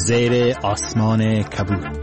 زیر آسمان کبود.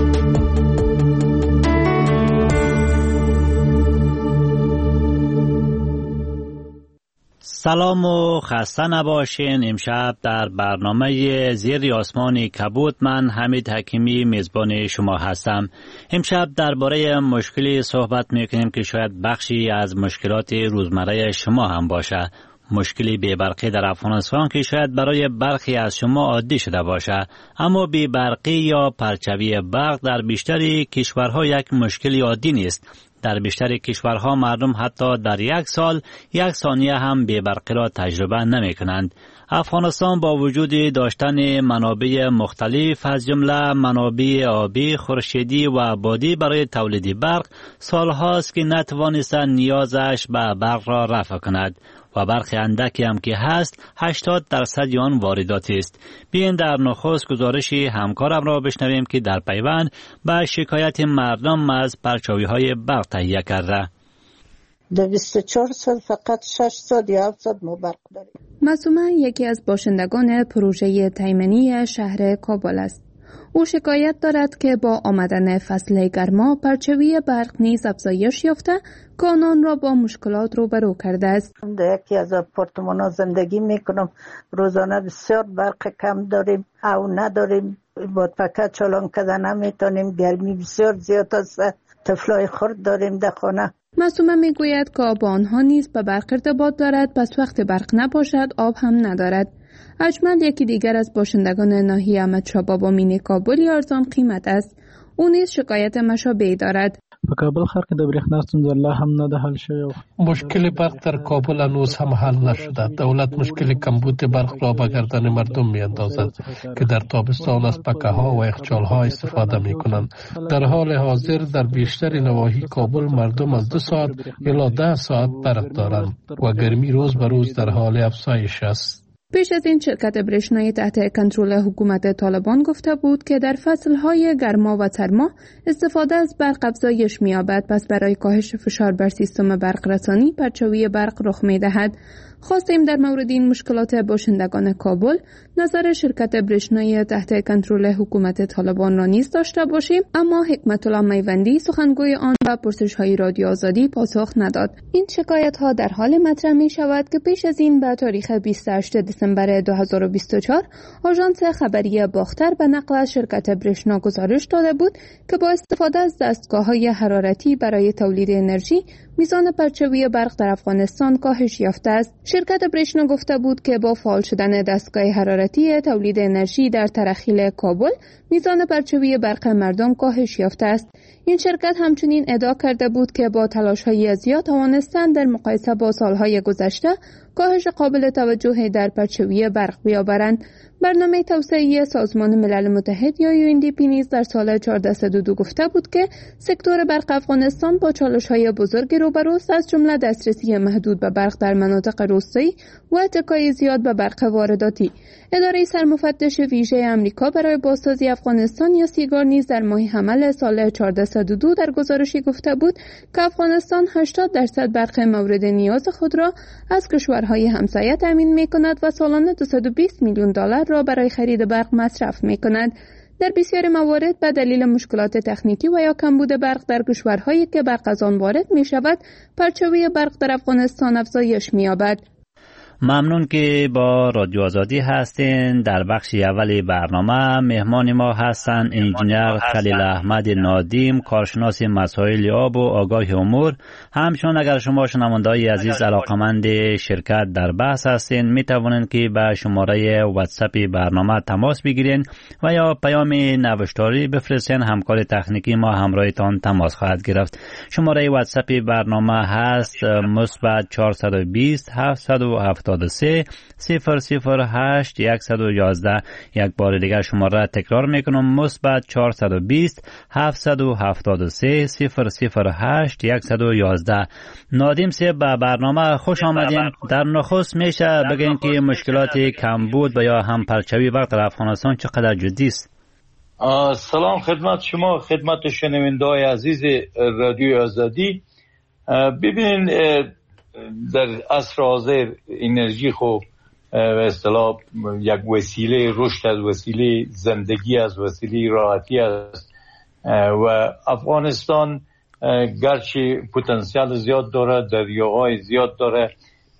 سلام و خسته نباشین. امشب در برنامه زیر آسمان کبود من حمید حکیمی میزبان شما هستم. امشب درباره مشکلی صحبت میکنیم که شاید بخشی از مشکلات روزمره شما هم باشه. مشکلی بی‌برقی در افغانستان که شاید برای برخی از شما عادی شده باشه، اما بی‌برقی یا پرچوی برق در بیشتر کشورها یک مشکلی عادی نیست. در بیشتر کشورها مردم حتی در یک سال یک ثانیه هم بی‌برقی را تجربه نمی کنند. افغانستان با وجود داشتن منابع مختلف از جمله منابع آبی، خورشیدی و بادی برای تولید برق، سالهاست که نتوانسته نیازش به برق را رفع کند و برخی اندکی هم که هست 80% آن وارداتی است. بیاین در نخست گزارش همکارم را بشنویم که در پیوند به شکایت مردم از پرچاوی‌های برق تهیه کرده. در 24 سال فقط 6 سال یا 7 سال ما برق داریم. معصومه یکی از باشندگان پروژه تیمنی شهر کابل است. او شکایت دارد که با آمدن فصل گرما پرچوی برق نیز افزایش یافته که آنان را با مشکلات روبرو کرده است. در یکی از آپارتمان‌ها زندگی میکنم. روزانه بسیار برق کم داریم او نداریم. با پکه چالان کردن نمیتونیم. گرمی بسیار زیاد است. طفلای خرد داریم در خانه. معصومه میگوید که آب آنها نیز به برق ارتباط دارد، پس وقت برق نباشد آب هم ندارد. اجمل یکی دیگر از باشندگان ناحیه احمدشاه بابا مینی کابل ارزان قیمت است. او نیز شکایت مشابهی دارد. په کابل ښار کې د برېښنا ستونزه لا هم نه ده حل شوې. مشکل برق در کابل هنوز هم حل نشده. دولت مشکل کمبود برق را به گردن مردم میاندازد که در تابستان از پکه ها و یخچال ها استفاده می کنند. در حال حاضر در بیشتر نواحی کابل مردم از 2 ساعت الی 10 ساعت برق دارند و گرمی روز به روز در حال افزایش است. پیش از این شرکت برېښنایی تحت کنترل حکومت طالبان گفته بود که در فصلهای گرما و سرما استفاده از برق افزایش می‌یابد، پس برای کاهش فشار بر سیستم برق رسانی پرچاوی برق رخ می‌دهد. خواستیم در مورد این مشکلات باشندگان کابل نظر شرکت برېښنایی تحت کنترل حکومت طالبان را نیز داشته باشیم، اما حکمت الله میوندی سخنگوی آن به پرسش‌های رادیو آزادی پاسخ نداد. این شکایت‌ها در حال مطرح می‌شود که پیش از این به تاریخ 28 دسامبر 2024 آژانس خبری باختر به نقل از شرکت برېښنا گزارش داده بود که با استفاده از دستگاه‌های حرارتی برای تولید انرژی میزان پرچوی برق در افغانستان کاهش یافته است. شرکت برېښنا گفته بود که با فعال شدن دستگاه حرارتی تولید انرژی در ترخیل کابل میزان پرچوی برق مردم کاهش یافته است. این شرکت همچنین ادعا کرده بود که با تلاش‌های زیاد توانستند در مقایسه با سالهای گذشته کاهش قابل توجهی در پرچوی برق بیاورند. برنامه توسعه‌ای سازمان ملل متحد یا UNDP نیز در سال 1402 گفته بود که سکتور برق افغانستان با چالش‌های بزرگی روبروست، از جمله دسترسی محدود به برق در مناطق روستایی و اتکای زیاد به برق وارداتی. اداره سرمفتش ویژه آمریکا برای بازسازی افغانستان یا سیگار نیز در ماه حمل سال 1402 در گزارشی گفته بود که افغانستان 80% برق مورد نیاز خود را از کشورهای همسایه تامین می‌کند و سالانه 220 میلیون دلار را برای خرید برق مصرف می‌کند. در بسیاری موارد به دلیل مشکلات تکنیکی و یا کمبود برق در کشورهایی که برق از آن وارد می‌شود، پرچوی برق در افغانستان افزایش می‌یابد. ممنون که با رادیو آزادی هستین. در بخش اول برنامه مهمان ما هستند انجینر خلیل احمد نادیم، کارشناس مسائل آب و آگاه امور. همچنین اگر شما شنونده‌های عزیز علاقمند شرکت در بحث هستین، می توانید که به شماره واتساپ برنامه تماس بگیرین و یا پیام نوشتاری بفرستین. همکار تکنیکی ما همراهتان تماس خواهد گرفت. شماره واتساپ برنامه هست +420 773 008 111. یک بار دیگر شماره را تکرار میکنم، +420 773 008 111. نادیم سی به برنامه خوش آمدین. در نخست میشه بگین که مشکلات کمبود و یا هم پرچوی برق در افغانستان چقدر جدی است؟ سلام خدمت شما، خدمت شنونده‌های عزیز رادیو آزادی. ببینید در عصر حاضر انرژی خوب به اصطلاح یک وسیله رشد، از وسیله زندگی، از وسیله راحتی است. و افغانستان گرچه پتانسیل زیاد داره، دریاهای زیاد داره،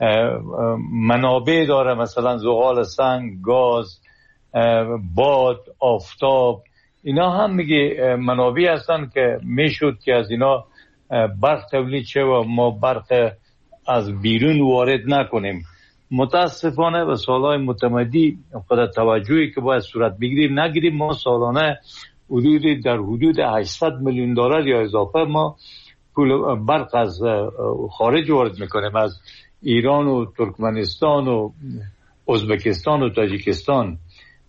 منابع داره، مثلا زغال سنگ، گاز، باد، آفتاب، اینا هم میگه منابع هستن که میشد که از اینا برق تولید شه و ما برق از بیرون وارد نکنیم. متاسفانه به سالهای متمدی خود توجهی که باید صورت بگیریم نگیریم. ما سالانه در حدود 800 میلیون دلار یا اضافه ما پول برق از خارج وارد میکنیم، از ایران و ترکمنستان و ازبکستان و تاجیکستان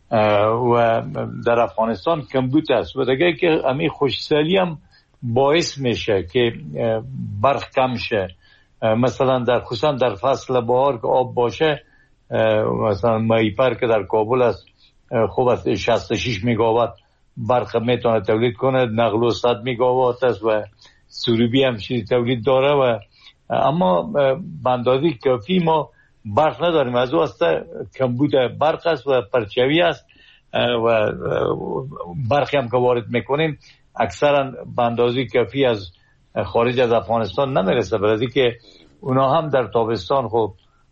و در افغانستان کمبود است. و دیگه که همین خوشسالی هم باعث میشه که برق کم شه. مثلا خصوصا در فصل بهار که آب باشه، مثلا مایپر که در کابل است خوب است 66 میگاوات برق میتونه تولید کنه، نقل 100 میگاوات است و سروبی هم چیزی تولید داره و اما به اندازه کافی ما برق نداریم. از واسطه کمبود برق است و پرچوی است و برقی هم که وارد میکنیم اکثرا به اندازه کافی از خارج از افغانستان نمیرسه، برای که اونا هم در تابستان خب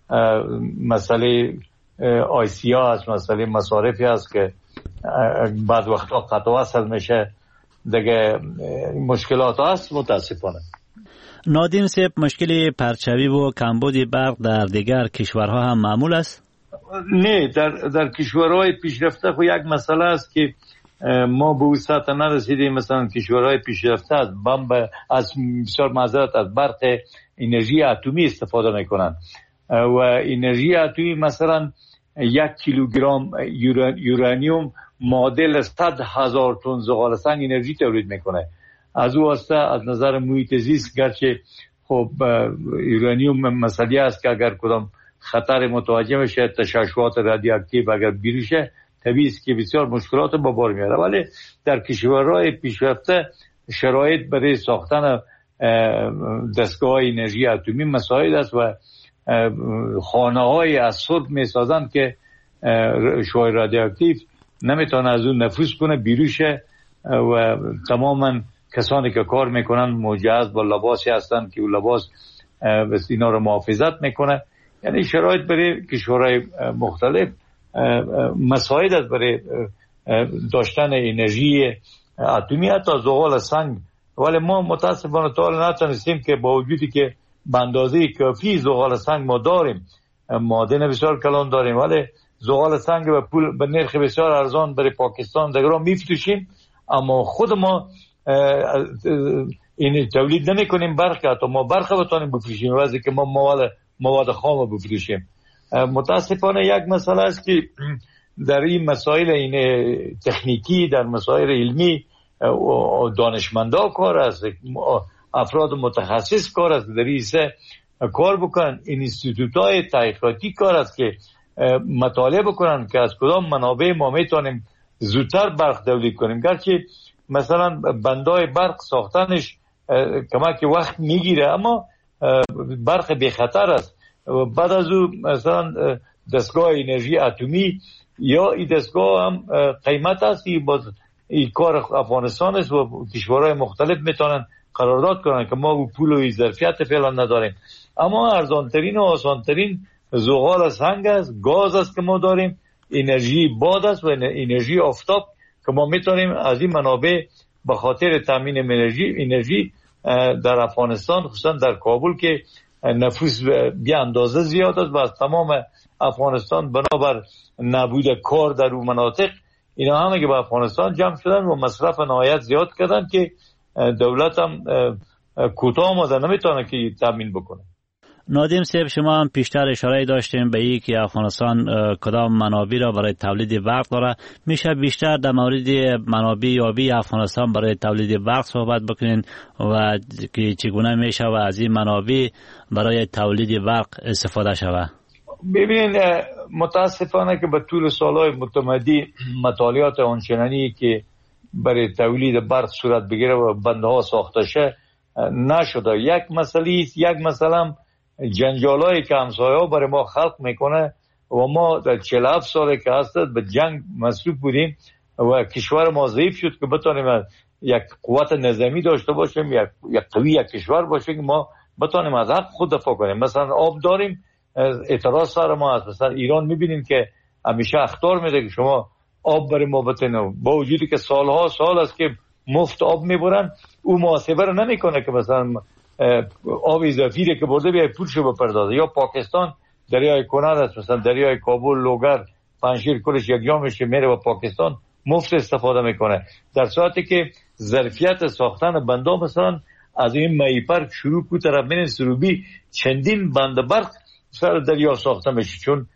مسئله آیسیا هست، مسئله مصارفی هست که بعد وقتا قطع وصل میشه، دیگه مشکلات هست متاسفانه. نادیم صاحب، مشکل پرچوی و کمبود برق در دیگر کشورها هم معمول است؟ نه، در کشورهای پیشرفته خب یک مسئله است که ما به اون سطح نرسیدیم. مثلا کشورهای پیشرفته از بسیار معذرت از برق انرژی اتمی استفاده میکنن و انرژی اتمی مثلا 1 کیلوگرم یورانیوم معادل 100,000 تن زغال سنگ انرژی تولید میکنه. از او واسطه از نظر محیط زیست گرچه خب یورانیوم مسئله است که اگر کدام خطر متوجه بشه، تشعشعات رادیواکتیو اگر بیرون شه طبیعی است که بسیار مشکلات با بار میاره. ولی در کشورهای پیشرفته شرایط برای ساختن دستگاه انرژی اتمی مساعد است و خانه‌های از صلب میسازن که شعاع رادیواکتیو نمیتونه از اون نفوذ کنه بیرون شه و تماما کسانی که کار میکنن مجهز با لباسی هستن که اون لباس بس اینا رو محافظت میکنه. یعنی شرایط برای کشورهای مختلف مساعد است برای داشتن انرژی اتمی، حتی زغال سنگ. ولی ما متاسفانه تا نتونستیم که با وجودی که به اندازه کافی زغال سنگ ما داریم، معادن بسیار کلان داریم، ولی زغال سنگ به نرخ بسیار ارزان برای پاکستان دیگران میفروشیم، اما خود ما این تولید نمی کنیم برق، حتی ما برق بتانیم بفروشیم واسه که ما مواد خام بفروشیم. متاسفانه یک مسئله است که در این مسائل این تکنیکی، در مسائل علمی دانشمندا کار است، افراد متخصص کار است در این کار بکنن. اینستیتوت‌های تحقیقاتی کار است که مطالعه بکنن که از کدام منابع ما میتونیم زودتر برق تولید کنیم. گرچه مثلا بندای برق ساختنش کمک وقت میگیره اما برق بی خطر است. بعد از او مثلا دستگاه انرژی اتمی یا این دستگاه هم قیمت است، این کار افغانستان است و کشورهای مختلف میتونن قرارداد کنن که ما او پول و ظرفیت فعلا نداریم. اما ارزانترین و آسانترین زغال سنگ است، گاز است که ما داریم، انرژی باد است و انرژی آفتاب که ما میتونیم از این منابع به خاطر تامین انرژی در افغانستان، خصوصا در کابل که نفوس بی اندازه زیاد است و از تمام افغانستان بنابر نبود کار در اون مناطق اینا همه که به افغانستان جمع شدن و مصرف نهایت زیاد کردن که دولت هم کوتاه آمده نمیتونه که تامین بکنه. نادیم صاحب، شما هم پیشتر اشاره داشتیم به این که افغانستان کدام منابع را برای تولید برق داره. میشه بیشتر در مورد منابع یابی افغانستان برای تولید برق صحبت بکنین و که چگونه میشه و از این منابع برای تولید برق استفاده شود؟ ببینید متاسفانه که به طول سالهای متمدی مطالعات آنچنانی که برای تولید برق صورت بگیره و بنده ها ساخته شه نشده. یک مسئله جنجالایی که همسایه ها برای ما خلق میکنه و ما در 47 ساله که هست به جنگ مصروف بودیم و کشور ما ضعیف شد که بتونیم یک قوت نظامی داشته باشیم، یک قوی یک کشور باشیم که ما بتونیم از حق خود دفاع کنیم. مثلا آب داریم، اعتراض سر ما هست. مثلا ایران میبینیم که همیشه اخطار میده که شما آب برای ما بتنو، با وجودی که سالها سال است که مفت آب میبرن، او محاسبه رو نمیکنه که مثلا آب اضافی که برده بیای پولشو بپردازه. یا پاکستان دریای کنر است، مثلا دریای کابل، لوگر، پنجشیر کلش یک جا میشه میره و پاکستان مفت استفاده میکنه، در صورتی که ظرفیت ساختن بندام مثلا از این مایپر شروع کو طرف من سروبی چندین بند برق سر دریا ساخته میشه، چون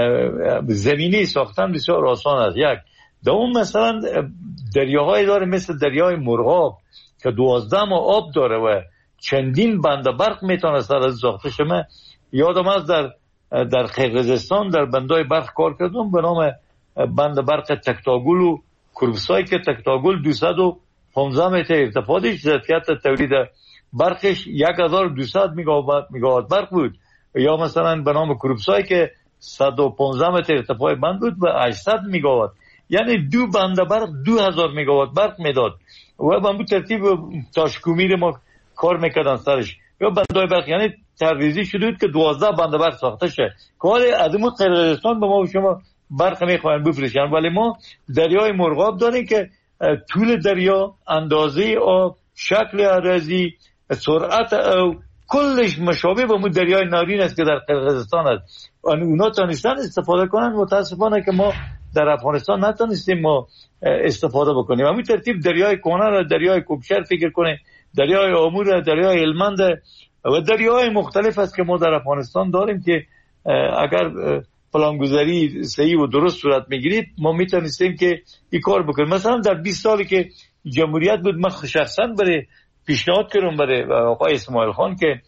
زمینی ساختن بسیار آسان است. یک دوم مثلا دریاهای داره مثل دریای مرغاب که 12 ماه آب داره و چندین بند برق میتونه سر از ساخته شما. یادم از در قرقیزستان در بندای برق کار کردم به نام بند برق تکتاگل و کربسای که تکتاگل 215 متر ارتفاع داشت، ظرفیت تولید برقش 1200 میگاوات برق بود. یا مثلا به نام کربسای که 115 متر ارتفاع بند بود و 800 میگاوات، یعنی دو بند برق 2000 میگاوات برق میداد و به همون ترتیب تاشکومیر ما کار میکردن سرش. یا بندای برق یعنی ترویزی شده بود که 12 بند برق ساخته شه که حالا ادمو قرقیزستان به ما و شما برق میخواین بفروشن، ولی ما دریای مرغاب داریم که طول دریا، اندازه آب، شکل اراضی، سرعت او کلش مشابه با اون دریای نارین است که در قرقیزستان است. اونا تونستن استفاده کنن، متاسفانه که ما در افغانستان نتونستیم ما استفاده بکنیم. همین ترتیب دریای کنر، دریای کوبشر فکر کنیم، دریای آمور، دریای هلمند و دریاهای مختلف است که ما در افغانستان داریم که اگر پلانگذاری صحیح و درست صورت میگیرید ما میتونستیم که این کار بکنیم. مثلا در 20 سالی که جمهوریت بود من شخصا برای پیشنهاد کردم برای آقای اسماعیل خان که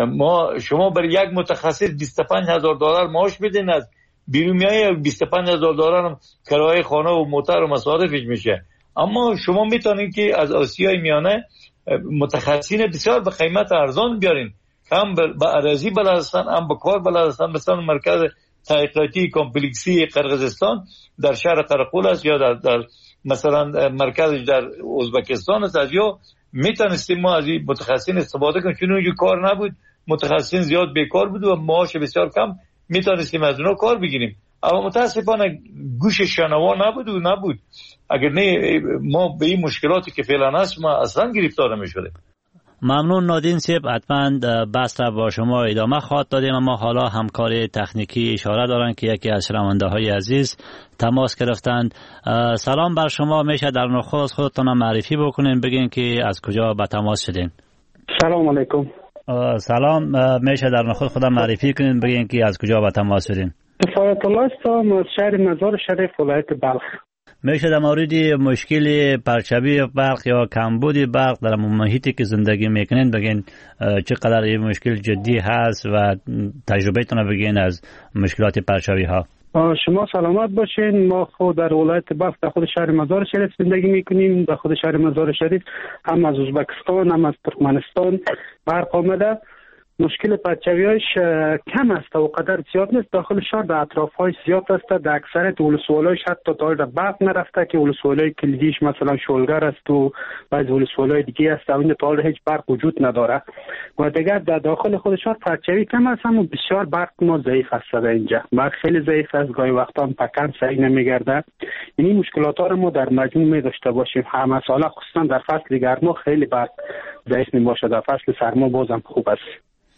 شما برای یک متخصص $25,000 معاش بدین، از بیرون میای $25,000 هم کرایه خانه و موتر و مصارفش میشه، اما شما میتونید که از آسیای میانه متخصصین بسیار به قیمت ارزان بیارین، هم به اراضی بلد هستن، هم به کار بلد هستن. مثلا مرکز تحقیقاتی کمپلکسی قرقیزستان در شهر قرقول است، یا در مثلا مرکزش در ازبکستان است. از یا میتونستیم ما از این متخصصین استفاده کنیم، چون اونجا کار نبود، متخصصین زیاد بیکار بود و معاش بسیار کم، میتونستیم از اونا کار بگیریم. اما متاسفانه گوش شنوا نبود. اگر نه ما به این مشکلاتی که فعلا هست ما اصلا گرفتار نمی‌شدیم. ممنون نادین صاحب، حتما بحث را با شما ادامه خواهد دادیم، اما حالا همکار تکنیکی اشاره دارن که یکی از شنونده‌های عزیز تماس گرفتند. سلام بر شما، میشه در نخست خودتون معرفی بکنین، بگین که از کجا به تماس شدین. سلام علیکم. سلام، میشه در نخست خودم معرفی کنین، بگین که از کجا به تماس شدین. کفایت الله هستم از شهر مزار شریف ولایت بلخ. میشه در مورد مشکل پرچبی برق یا کمبود برق در محیطی که زندگی میکنین بگین چقدر این مشکل جدی هست و تجربهتون رو بگین از مشکلات پرچبی ها. شما سلامت باشین. ما خود در ولایت بلخ در خود شهر مزار شریف زندگی میکنیم. در خود شهر مزار شریف هم از ازبکستان هم از ترکمنستان برق آمده. مشکل پرچوی‌هاش کم است و قدر زیاد نیست. داخل شهر در اطراف‌های زیاد است. در اکثریت ولسوالی‌هاش حتی تا حالا برق نرفته که ولسوالی کلیدیش مثلا شولگر است و بعضی ولسوالی‌های دیگه است و این تا حالا هیچ برق وجود نداره. و دیگر در داخل خود شهر پرچوی کم است اما بسیار برق ما ضعیف است. اینجا برق خیلی ضعیف است، گاهی وقتا هم پکن صحیح نمیگرده. این مشکلات ها ما در مجموع می داشته باشیم. همه ساله خصوصا در فصل گرما خیلی برق ضعیف میباشه، در فصل سرما بازم خوب است.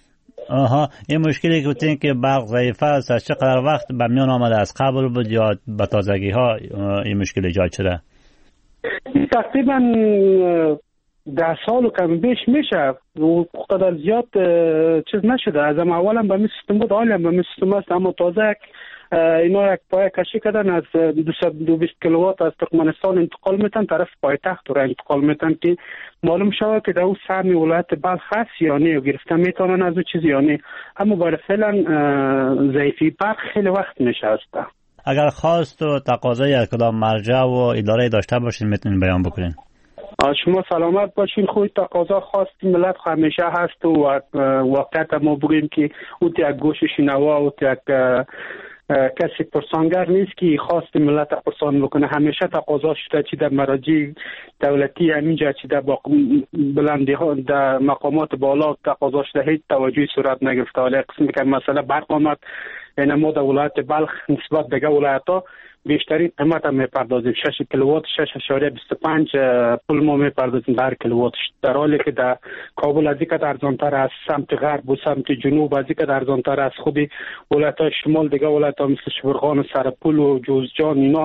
این مشکلی که بودین که برق ضعیف است از چقدر وقت به میان آمده؟ از قبل بود یا به تازگی ها این مشکل ایجاد شده؟ تقریبا 10 سال و کم بیش میشه و قدر زیاد چیز نشده. از اولا به می سیستم بود، حالا به می سیستم است، اما تازه اینا یک پایه کشی کردن از 220 کیلووات از ترکمنستان انتقال میتن طرف پایتخت رو انتقال میتن که معلوم شود که در اون سهم ولایت بلخ هست یا نه، گرفتن میتونن از اون چیزی یا نه، اما برای فعلا ضعیفی برق خیلی وقت میشه است. اگر خواست و تقاضای از کدام مرجع و اداره داشته باشین میتونین بیان بکنین. شما سلامت باشین. خود تقاضا خواست ملت همیشه هست و واقعیت ما بگیم که اوت یک گوش شنوا و یک کسی پرسانگر نیست که خواست ملت پرسان بکنه. همیشه تقاضا شده چی در مراجع دولتی همینجا چی در بلندی ها در مقامات بالا تقاضا شده، هیچ توجهی صورت نگرفته. ولی قسمی که مسئله برق آمد، یعنی ما در ولایت بلخ نسبت دیگه ولایت ها بیشترین قیمت هم میپردازیم. 6 کیلووات 6.25 پول ما میپردازیم در کیلووات، در حالی که در کابل از اینکه ارزانتر از سمت غرب و سمت جنوب، از اینکه ارزانتر از خود ولایت‌های شمال دیگه ولایت‌ها مثل شبرغان و سرپل و جوزجان اینا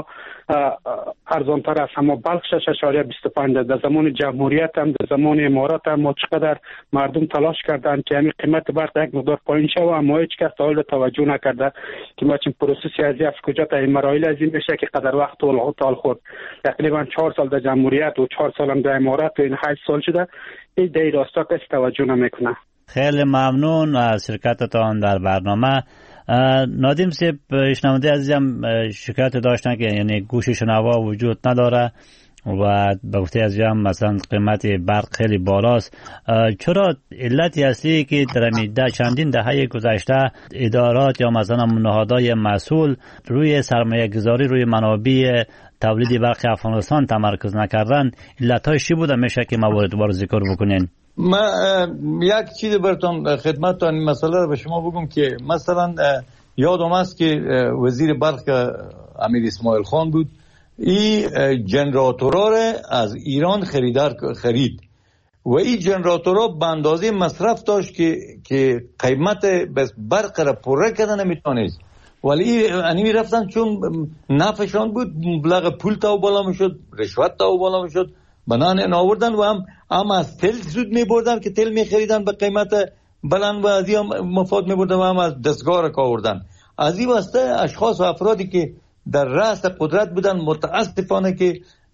ارزانتر است. اما بلخ 6.25 در زمان جمهوریت هم در زمان امارات هم ما چقدر مردم تلاش کردند که همین قیمت برق یک مقدار پایین شود، اما هیچ کس تا حال توجه نکرده که ما چون پروسسی از کجا تا این مراحل از این بشه که قدر وقت طول خورد. تقریبا 4 سال در جمهوریت و 4 سال هم در امارات و این 8 سال شده این دی راستا کسی توجه نمیکنه. خیلی ممنون از شرکتتان در برنامه. نادیم صاحب، شنونده عزیزم شکایت داشتن که یعنی گوش شنوا وجود نداره و به گفته از جمع مثلا قیمت برق خیلی بالاست. چرا علتی اصلی که در چندین دهه گذشته ادارات یا مثلا نهادهای مسئول روی سرمایه گذاری روی منابع تولید برق افغانستان تمرکز نکردن، علت‌هاش چی بوده میشه که موارد رو ذکر بکنین؟ ما یک چیز براتون خدمتتان این مسئله رو به شما بگم که مثلا یادم است که وزیر برق امیر اسماعیل خان بود، این جنراتورها را از ایران خرید و این جنراتورها به اندازه مصرف داشت که قیمت برق را پره کردن نمیتونست، ولی انیمی رفتن چون نفعشان بود مبلغ پول تا بالا میشد، رشوت تا بالا میشد، بنان آوردن و هم از تل سود میبردن که تل میخریدن به قیمت بلند و از این مفاد میبردن و هم از دستگاه را آوردن. از این واسطه اشخاص و افرادی که در رأس قدرت بودن متاسفانه که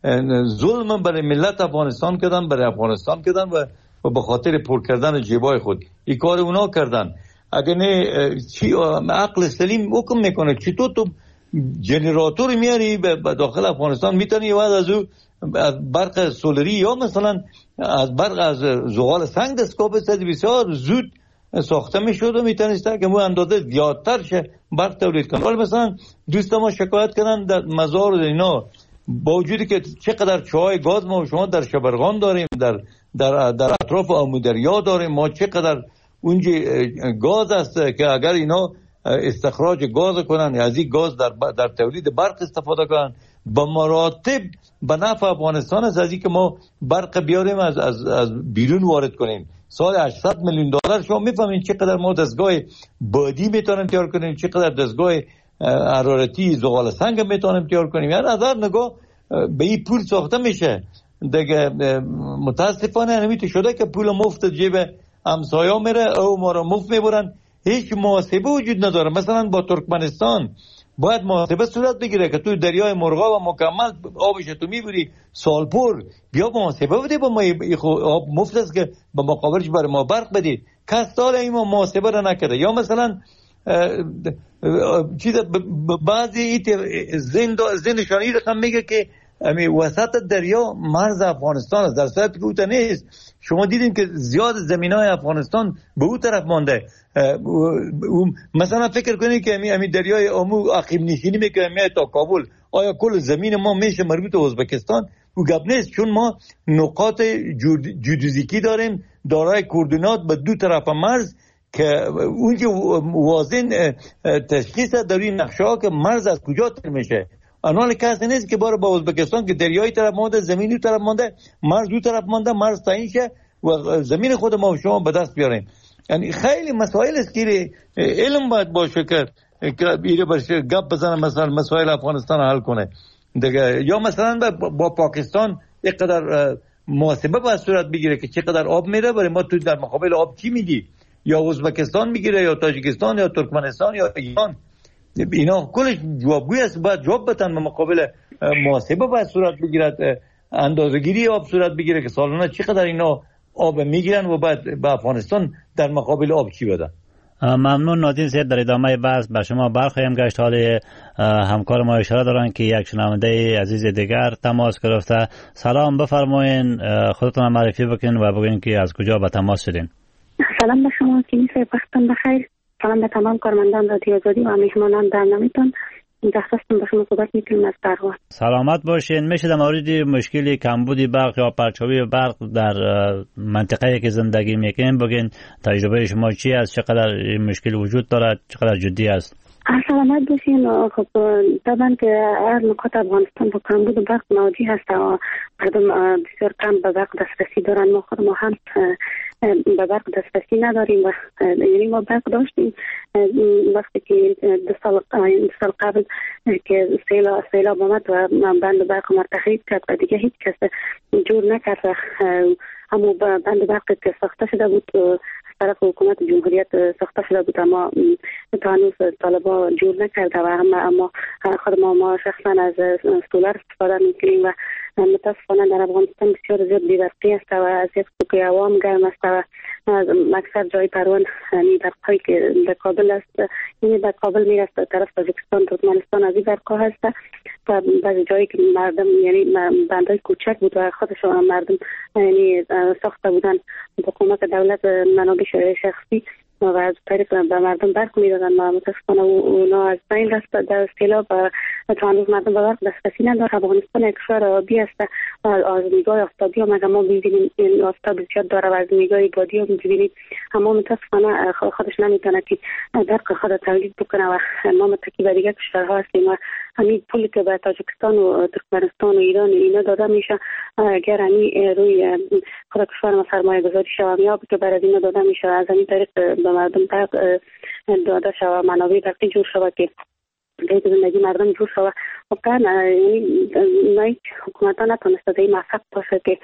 ظلم برای ملت افغانستان کردن، برای افغانستان کردن و به خاطر پر کردن جیبای خود این کار اونا کردن. اگه نه چی عقل سلیم حکم میکنه چطور تو جنراتور میاری به داخل افغانستان میتونی و از برق سولری یا مثلا از برق از زغال سنگ دستگاه بسازی، بسیار زود ساخته میشد و میتونسته که مو اندازه زیادتر شه برق تولید کنه. ولی مثلا دوست ما شکایت کردن در مزار اینا، با وجودی که چقدر چای گاز ما شما در شبرغان داریم، در اطراف آمودریا داریم، ما چقدر اونجا گاز است که اگر اینا استخراج گاز کنن از این گاز در تولید برق استفاده کنن با مراتب به نفع افغانستان است از این که ما برق بیاریم از بیرون وارد کنیم. سال 800 میلیون دلار شما میفهمین چقدر ما دستگاه بادی میتونیم تیار کنیم، چقدر دستگاه حرارتی زغال سنگ میتونیم تیار کنیم. یعنی هزار نگاه به این پول ساخته میشه دیگه. متاسفانه نمیتونه شده که پول مفت جیب همسایا میره او ما رو مفت میبرن، هیچ محاسبه وجود نداره. مثلا با ترکمنستان باید محاسبه صورت بگیره که تو دریای مرغا و مکمل آبش تو میبری سال پر، بیا محاسبه بده با ما آب مفت است که با مقابلش برای ما برق بدید. کس سال این محاسبه را نکرده. یا مثلا چیز بعضی زندشانی رقم میگه که وسط دریا مرز افغانستان است، در صورتی که اوتا نیست. شما دیدین که زیاد زمینای افغانستان به اون طرف مانده. مثلا فکر کنید که همین دریای آمو عقیب نشینی میکنه میاد تا کابل، آیا کل زمین ما میشه مربوط به ازبکستان؟ او گپ نیست، چون ما نقاط جیودیزیکی داریم دارای کوردینات به دو طرف مرز که اونجا واضح تشخیص در این نقشه ها که مرز از کجا تر میشه. آنال کسی نیست که باره با ازبکستان که دریایی طرف مانده، زمینی طرف مانده، مرز دو طرف مانده، مرز تعیین شه و زمین خود ما و شما به دست بیاریم. یعنی خیلی مسائل است که علم باید باشه که ایره باشه گپ بزنه مثلا مسائل افغانستان حل کنه دیگه. یا مثلا با پاکستان یک قدر محاسبه باید صورت بگیره که چقدر آب میره برای ما، تو در مقابل آب چی میدی؟ یا ازبکستان میگیره یا تاجیکستان یا ترکمنستان یا ایران، اینا کلش جوابگوی است، باید جواب بدن. به مقابل محاسبه باید صورت بگیرد، اندازه‌گیری آب صورت بگیره که سالانه چقدر اینا آب میگیرن و بعد به افغانستان در مقابل آب چی بدن. ممنون نادین صاحب. در ادامه بحث به شما برخواهیم گشت. حال همکار ما اشاره دارن که یک شنونده عزیز دیگر تماس گرفته. سلام، بفرمایین خودتون معرفی بکنین و بگین که از کجا به تماس شدین. سلام به شما کنی صاحب، وقتتون بخیر. سلام به تمام کارمندان رادیو آزادی و مهمانان برنامه‌تان. دستم به شما صحبت می‌کنم از برق. سلامت باشین. میشه در مورد مشکل کمبود برق یا پرچاوی برق در منطقه‌ای که زندگی میکنین بگین تجربه شما چی است؟ چقدر مشکل وجود دارد؟ چقدر جدی است؟ سلامت باشین. خب طبعا که هر نقاط افغانستان با کمبود برق مواجه هست و مردم بسیار کم به برق دسترسی دارن. ما هم به برق دسترسی نداریم و یعنی ما برق داشتیم وقتی که دو سال قبل که سیلاب آمد و بند برق ما تخریب کرد و دیگه هیچ کس جور نکرد. اما بند برق که ساخته شده بود طرف حکومت جمهوریت ساخته شده بود اما تا هنوز طالبا جور نکرده و اما خود ما شخصا از سولار استفاده میکنیم و متاسفانه در افغانستان بسیار زیاد بی‌برقی است و از یک سوی عوام گرم است و اکثر جای پروان برقایی که در کابل است یعنی در کابل میرسد در طرف تاجیکستان ترکمنستان از این برقا هست و بعضی جایی که مردم یعنی بندهای کوچک بود و خودشان مردم یعنی ساخته بودن با کمک دولت منابع شخصی و از طریق به مردم برق میدادن و متاسفانه اونا از بین رفت در سیلاب و تا هنوز مردم به برق دسترسی نداره. افغانستان یک کشور آبی است و از میگاه آفتابی هم اگر ما ببینیم این آفتاب زیاد داره و از میگاه بادی هم ببینیم اما متاسفانه خودش نمیتونه که برق خود تولید بکنه و ما متکی به دیگه کشورها هستیم و همین پولی که به تاجیکستان و ترکمنستان و ایران اینا داده میشه اگر همین روی خود کشور ما سرمایه گذاری شومیاب که برای اینا داده میشه از همین طریق به مردم برق داده شود منابع برقی جور شود که قید زندگی مردم جور شود واقعا یعنی حکومت ها نتونسته در این موفق باشه که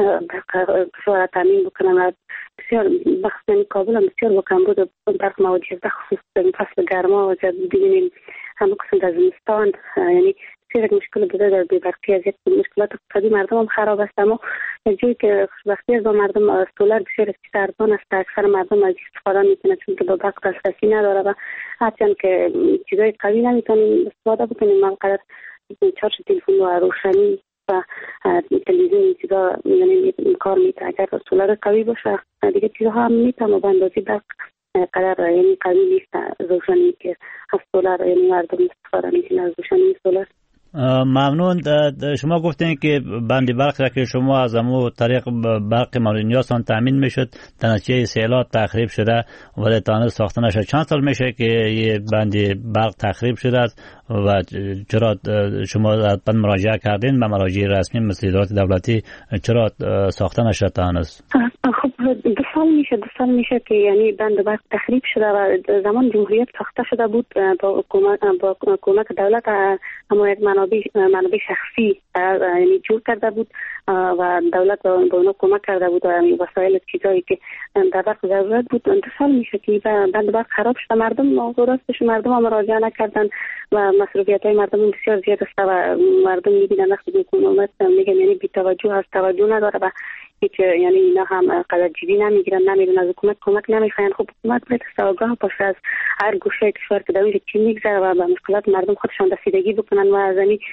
کشور تامین بکنن و بسیار بخصوص یعنی کابل هم بسیار با کمبود برق مواجه است خصوص در فصل گرما و ببینیم همه قسم در زمستان یعنی بسیار مشکل بوده در بی‌برقی از یک مشکلات اقتصادی مردم هم خراب است اما جایی که خوشبختی از مردم سولار بسیار ارزان است اکثر مردم از استفاده میکنه چون که با برق دسترسی نداره و هرچند که چیزای قوی نمیتونیم استفاده بکنیم ما قدر چارج تلفن و روشنی و تلویزیون چیزا یعنی کار میتونه اگر سولار قوی باشه دیگه چیزها هم میتونه به اندازه برق قدر یعنی قوی نیست روشنی که از سولار یعنی مردم استفاده میکنه از روشنی سولار. ممنون. شما گفتین که بند برق را که شما از امو طریق برق مورد نیازتان تامین میشد در نتیجه سیلاب تخریب شده ولی تا ساخته نشد. چند سال میشه که یه بند برق تخریب شده است و چرا شما حتما مراجعه کردین به مراجع رسمی مثل ادارات دولتی چرا ساخته نشد تا هنوز؟ خب دو سال میشه که یعنی بند برق تخریب شده و زمان جمهوریت ساخته شده بود با کمک دولت اما یک منابع شخصی یعنی جور کرده بود و دولت به اونا کمک کرده بود و وسایل چیزایی که در برق ضرورت بود. 2 سال میشه که بند برق خراب شده مردم راستش مردم هم مراجعه نکردن و مسئولیت های مردم بسیار زیاد است و مردم میبینن وقتی حکومت میگن یعنی بی توجه هست توجه نداره و هیچ یعنی اینا هم قدر جدی نمیگیرن نمیدونن از حکومت کمک نمیخواین. خب حکومت باید آگاه باشه از هر گوشه کشور که در چی میگذره و به مشکلات مردم خودشان رسیدگی بکنن و از این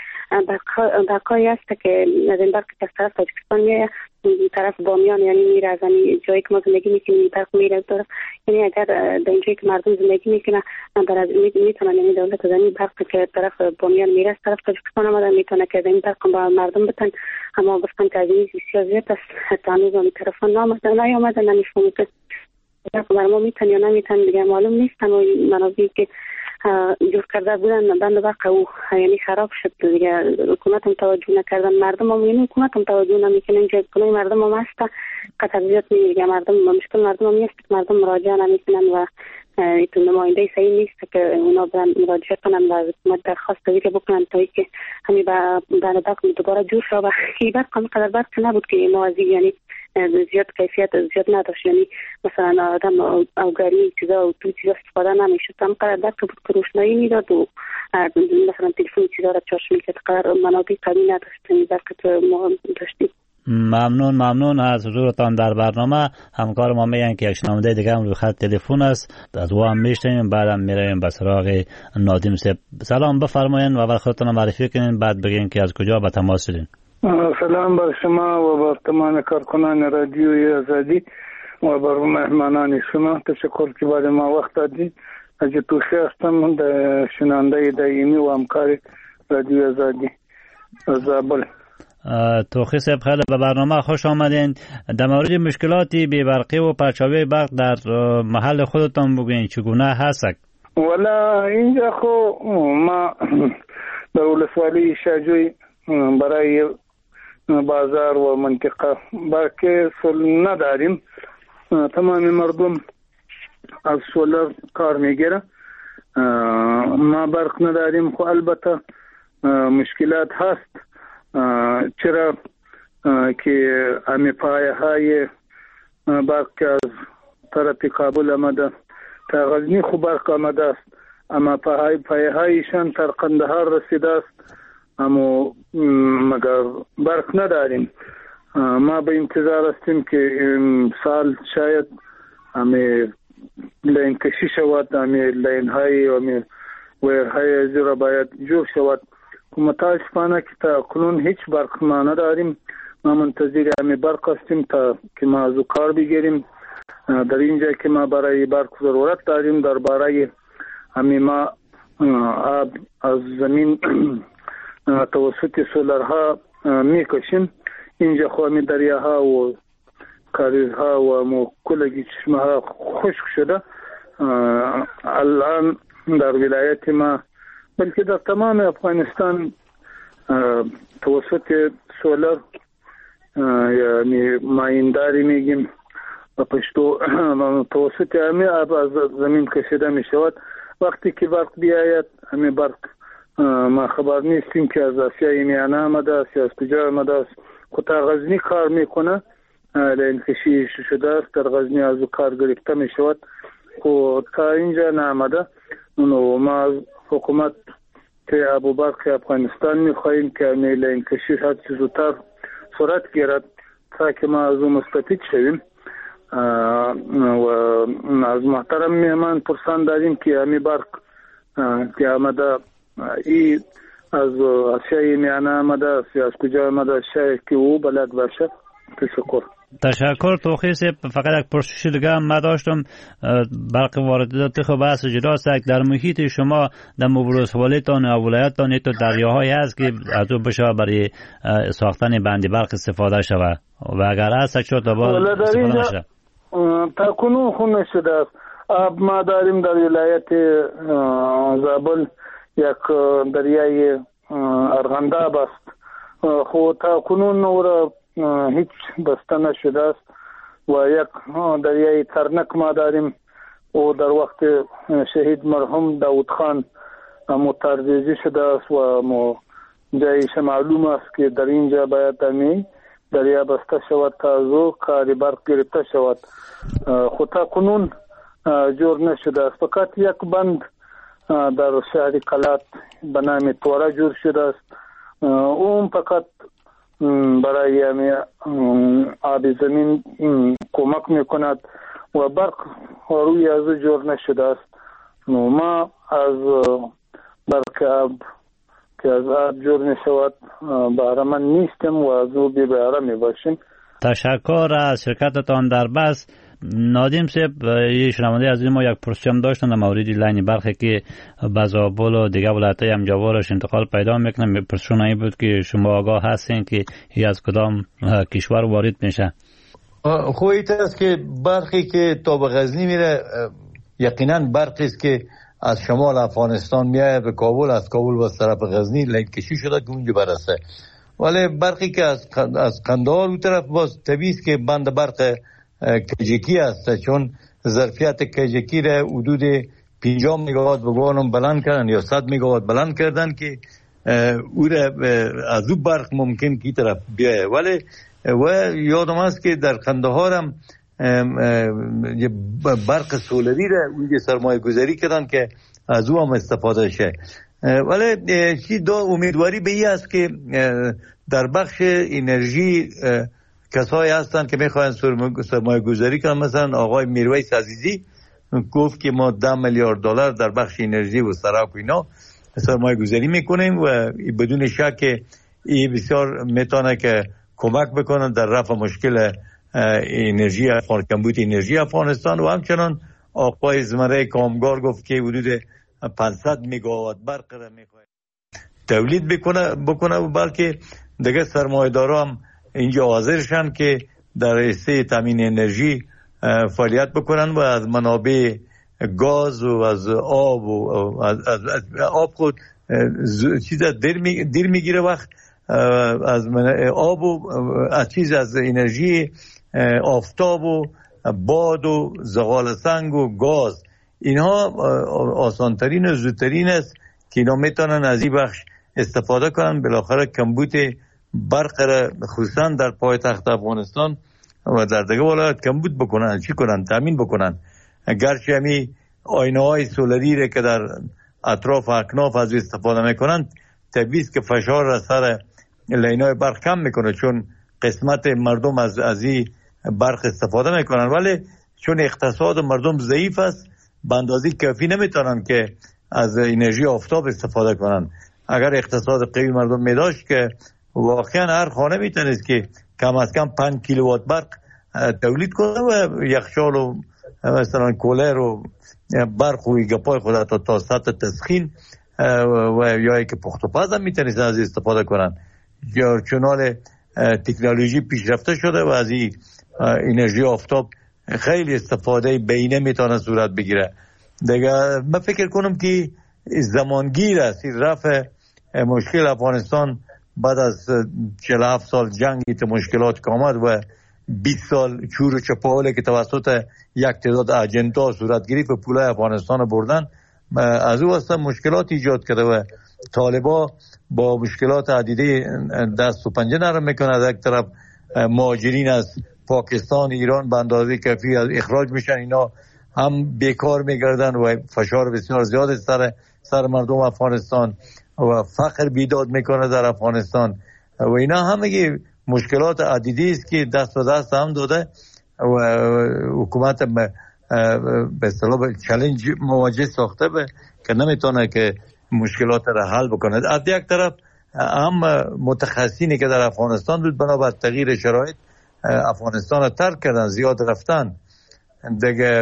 برقایی هست که از این برق که از طرف تاجیکستان میره طرف بامیان یعنی میره از این جایی که ما زندگی میکنیم برق میره طرف یعنی اگر در اینجایی که مردم زندگی میکنن برای میتونن یعنی دولت از این برق که طرف بامیان میره از طرف تاجیکستان آمدن میتونه که از این برق با مردم بتن اما گفتن که از این بسیار زیاد است تا هنوز هم تلفن نیامدن نمیفهمم که برای ما میتن یا نمیتن دیگه معلوم نیست اما منابعی که جور کرده بودن بند برق او یعنی خراب شد دیگه حکومت هم توجه نکردن مردم هم یعنی حکومت هم توجه نمیکنه اینجا کنه مردم هم هست قطع زیاد میگه مردم مشکل مردم هم نیست مردم مراجعه نمیکنن و ایتون نماینده صحیح نیست که اونا برن مراجعه کنن و حکومت درخواست که بکنن تا اینکه همین بند برق دوباره جور شد و این برق هم قدر برق نبود که موازی یعنی زیاد کیفیت زیاد نداشت یعنی مثلا آدم اوگری چیزا و تو چیزا استفاده نمیشد هم قدر برق بود که روشنایی میداد و مثلا تلفن چیزا را چارج میکرد قدر منابع قوی نداشت این برق که ما داشتیم. ممنون از حضورتان در برنامه. همکار ما میگن که یک شنونده دیگه هم روی خط تلفن است از او هم میشنیم بعدم میریم به سراغ نادیم صاحب. سلام بفرمایید و اول خودتون معرفی کنین بعد بگین که از کجا به تماس شدین. سلام بر شما و بر تمام کارکنان رادیوی آزادی و بر مهمانان شما. تشکر که بعد ما وقت دادید. حاجی توخی هستم، در شنونده دائمی و همکار رادیو آزادی زابل. توخی صاحب خیلی به برنامه خوش آمدین. در مورد مشکلاتی بی‌برقی و پرچاوی برق در محل خودتان بگوین چگونه هست؟ والا اینجا خو ما در ولسوالی شاجوی برای بازار و منطقه برق نداریم. تمام مردم از سولر کار میگیره. ما برق نداریم، خو البته مشکلات هست، چرا که امی پایه های برق از طرف کابل آمده تا غزنی خو برق آمده است، اما پایه هایشان تا قندهار رسیده است، اما مگر برق نداریم. ما به انتظار هستیم که سال شاید امی لین کشی شود، امی لین های و امی ویر های زیرا باید جور شود. متاسفانه که تا کنون هیچ برق ما نداریم. ما منتظر امی برق هستیم تا که ما از کار بگیریم. در اینجا که ما برای برق ضرورت داریم، در برای امی ما آب از زمین توسط سولرها میکشیم. اینجا خو امی دریاها و کاریزها و کلگی چشمه ها خشک شده. الان در ولایت ما بلکه در تمام افغانستان توسط سولر یعنی ماینداری میگیم و پشتو توسط امی آب از زمین کشیده می شود. وقتی که برق بیاید امی برق ما خبر نیستیم که از آسیای میانه آمده است یا از کجا آمده است. خود تا غزنی کار میکنه، لین کشی شده است، در غزنی از کار گرفته می شود. خود تا اینجا نآمده. ما از حکومت که ابو برق افغانستان میخواهیم که امی لین کشی هر چیز زودتر صورت گیرد تا که ما از او مستفید شویم. و از محترم مهمان پرسان داریم که امی برق که آمده ای از آسیای میانه آمده است یا از کجا آمده شاید که او بلد باشه. تشکر توخی صاحب. فقط یک پرسش دیگه هم ما داشتم. برق وارداتی خب بحث جداست. در محیط شما در ولسوالیتان و ولایتتان تو دریاهایی هست که از او بشه برای ساختن بندی برق استفاده شود و اگر هست چطور تا بعد استفاده نشده؟ تا کنون خو نشده است. آب ما داریم در ولایت زابل یک دریای ارغنداب است، خو تا کنون نور هیچ بسته نشده است. و یک دریای ترنک ما داریم و در وقت شهید مرحوم داود خان متردیزی شده است و جایش معلوم است که در اینجا باید امی دریا بسته شود تا از او کاری برق گرفته شود. خود تا کنون جور نشده است. فقط یک بند در شهر قلات به نام توره جور شده است. اون فقط برای آب زمین کمک میکند و برق روی از جور نشده است. ما از برق آب که از آب جور نشود بهره‌مند نیستیم و از او بی بهره میباشیم. تشکر از شرکتتان در بس. نادیم صاحب، یه شنونده از ما یک پرسشم داشتن در مورد لین برقی که به زابل و دیگه ولایت‌های همجوارش انتقال پیدا میکنه. پرسشون این بود که شما آگاه هستین که این از کدام کشور وارد میشه؟ خویت است که برقی که تا به غزنی میره یقینا برقی است که از شمال افغانستان میاد به کابل، از کابل به طرف غزنی لین کشی شده که اونجا برسه. ولی برقی که از قندهار اون طرف باز طبیعی است که بند برق کجکی است، چون ظرفیت کجکی را حدود 50 مگاوات بگوانم بلند کردن یا 100 مگاوات بلند کردن که او را از او برق ممکن که طرف بیایه. ولی و یادم است که در قندهار هم برق سولری را اونجا سرمایه گذاری کردن که از او هم استفاده شه. ولی چی دو امیدواری به این است که در بخش انرژی کسایی هستن که میخواین سرمایه گذاری کنن. مثلا آقای میرویس عزیزی گفت که ما 10 میلیارد دلار در بخش انرژی و سراغ اینا سرمایه گذاری میکنیم و بدون شک این بسیار میتونه که کمک بکنن در رفع مشکل انرژی کمبود انرژی افغانستان و همچنان آقای زمره کامگار گفت که حدود 500 مگاوات برق را میخواد تولید بکنه بلکه دیگه سرمایه‌دارا هم اینجا حاضر شن که در حصه تامین انرژی فعالیت بکنن و از منابع گاز و از آب و از آب خود چیزا دیر میگیره وقت از آب و از انرژی آفتاب و باد و زغال سنگ و گاز، اینها آسانترین و زودترین است که اینا میتونن از این بخش استفاده کنن. بالاخره کمبود برق را خصوصا در پایتخت افغانستان و در دیگه ولایات کمبود بکنن، چی کنن؟ تامین بکنن. اگرچه همی آینه های سولری را که در اطراف و اکناف از استفاده میکنن، طبیعی است که فشار را سر لینای برق کم میکنه، چون قسمت مردم از این برق استفاده میکنن، ولی چون اقتصاد مردم ضعیف است به اندازه کافی نمیتونن که از انرژی آفتاب استفاده کنن. اگر اقتصاد قوی مردم میداشت که واقعا هر خانه میتونست که کم از کم 5 کیلووات برق تولید کنه و یخچال و مثلا کولر و برق و گپای خود تا سطح تسخین و یا که پخت و پز هم میتونست از استفاده کنن. چون تکنولوژی پیشرفته شده و از این انرژی آفتاب خیلی استفاده بینه میتونه صورت بگیره. دیگه من فکر کنم که زمانگیر است رفع مشکل افغانستان بعد از 47 سال جنگی که مشکلات که آمد و 20 سال چور و چپاوله که توسط یک تعداد اجنتا صورت گرفت و پولای افغانستان بردن، از او واسه مشکلات ایجاد کرده و طالبا با مشکلات عدیده دست و پنجه نرم میکنه. از یک طرف مهاجرین از پاکستان، ایران به اندازه کافی اخراج میشن، اینا هم بیکار میگردن و فشار بسیار زیاد سر مردم افغانستان و فقر بیداد میکنه در افغانستان و اینا همه مشکلات عدیدی است که دست به دست هم داده و حکومت به اصطلاح چالش مواجه ساخته که نمیتونه که مشکلات را حل بکنه. از یک طرف هم متخصصینی که در افغانستان بود بنابر تغییر شرایط افغانستان را ترک کردن، زیاد رفتن. دیگه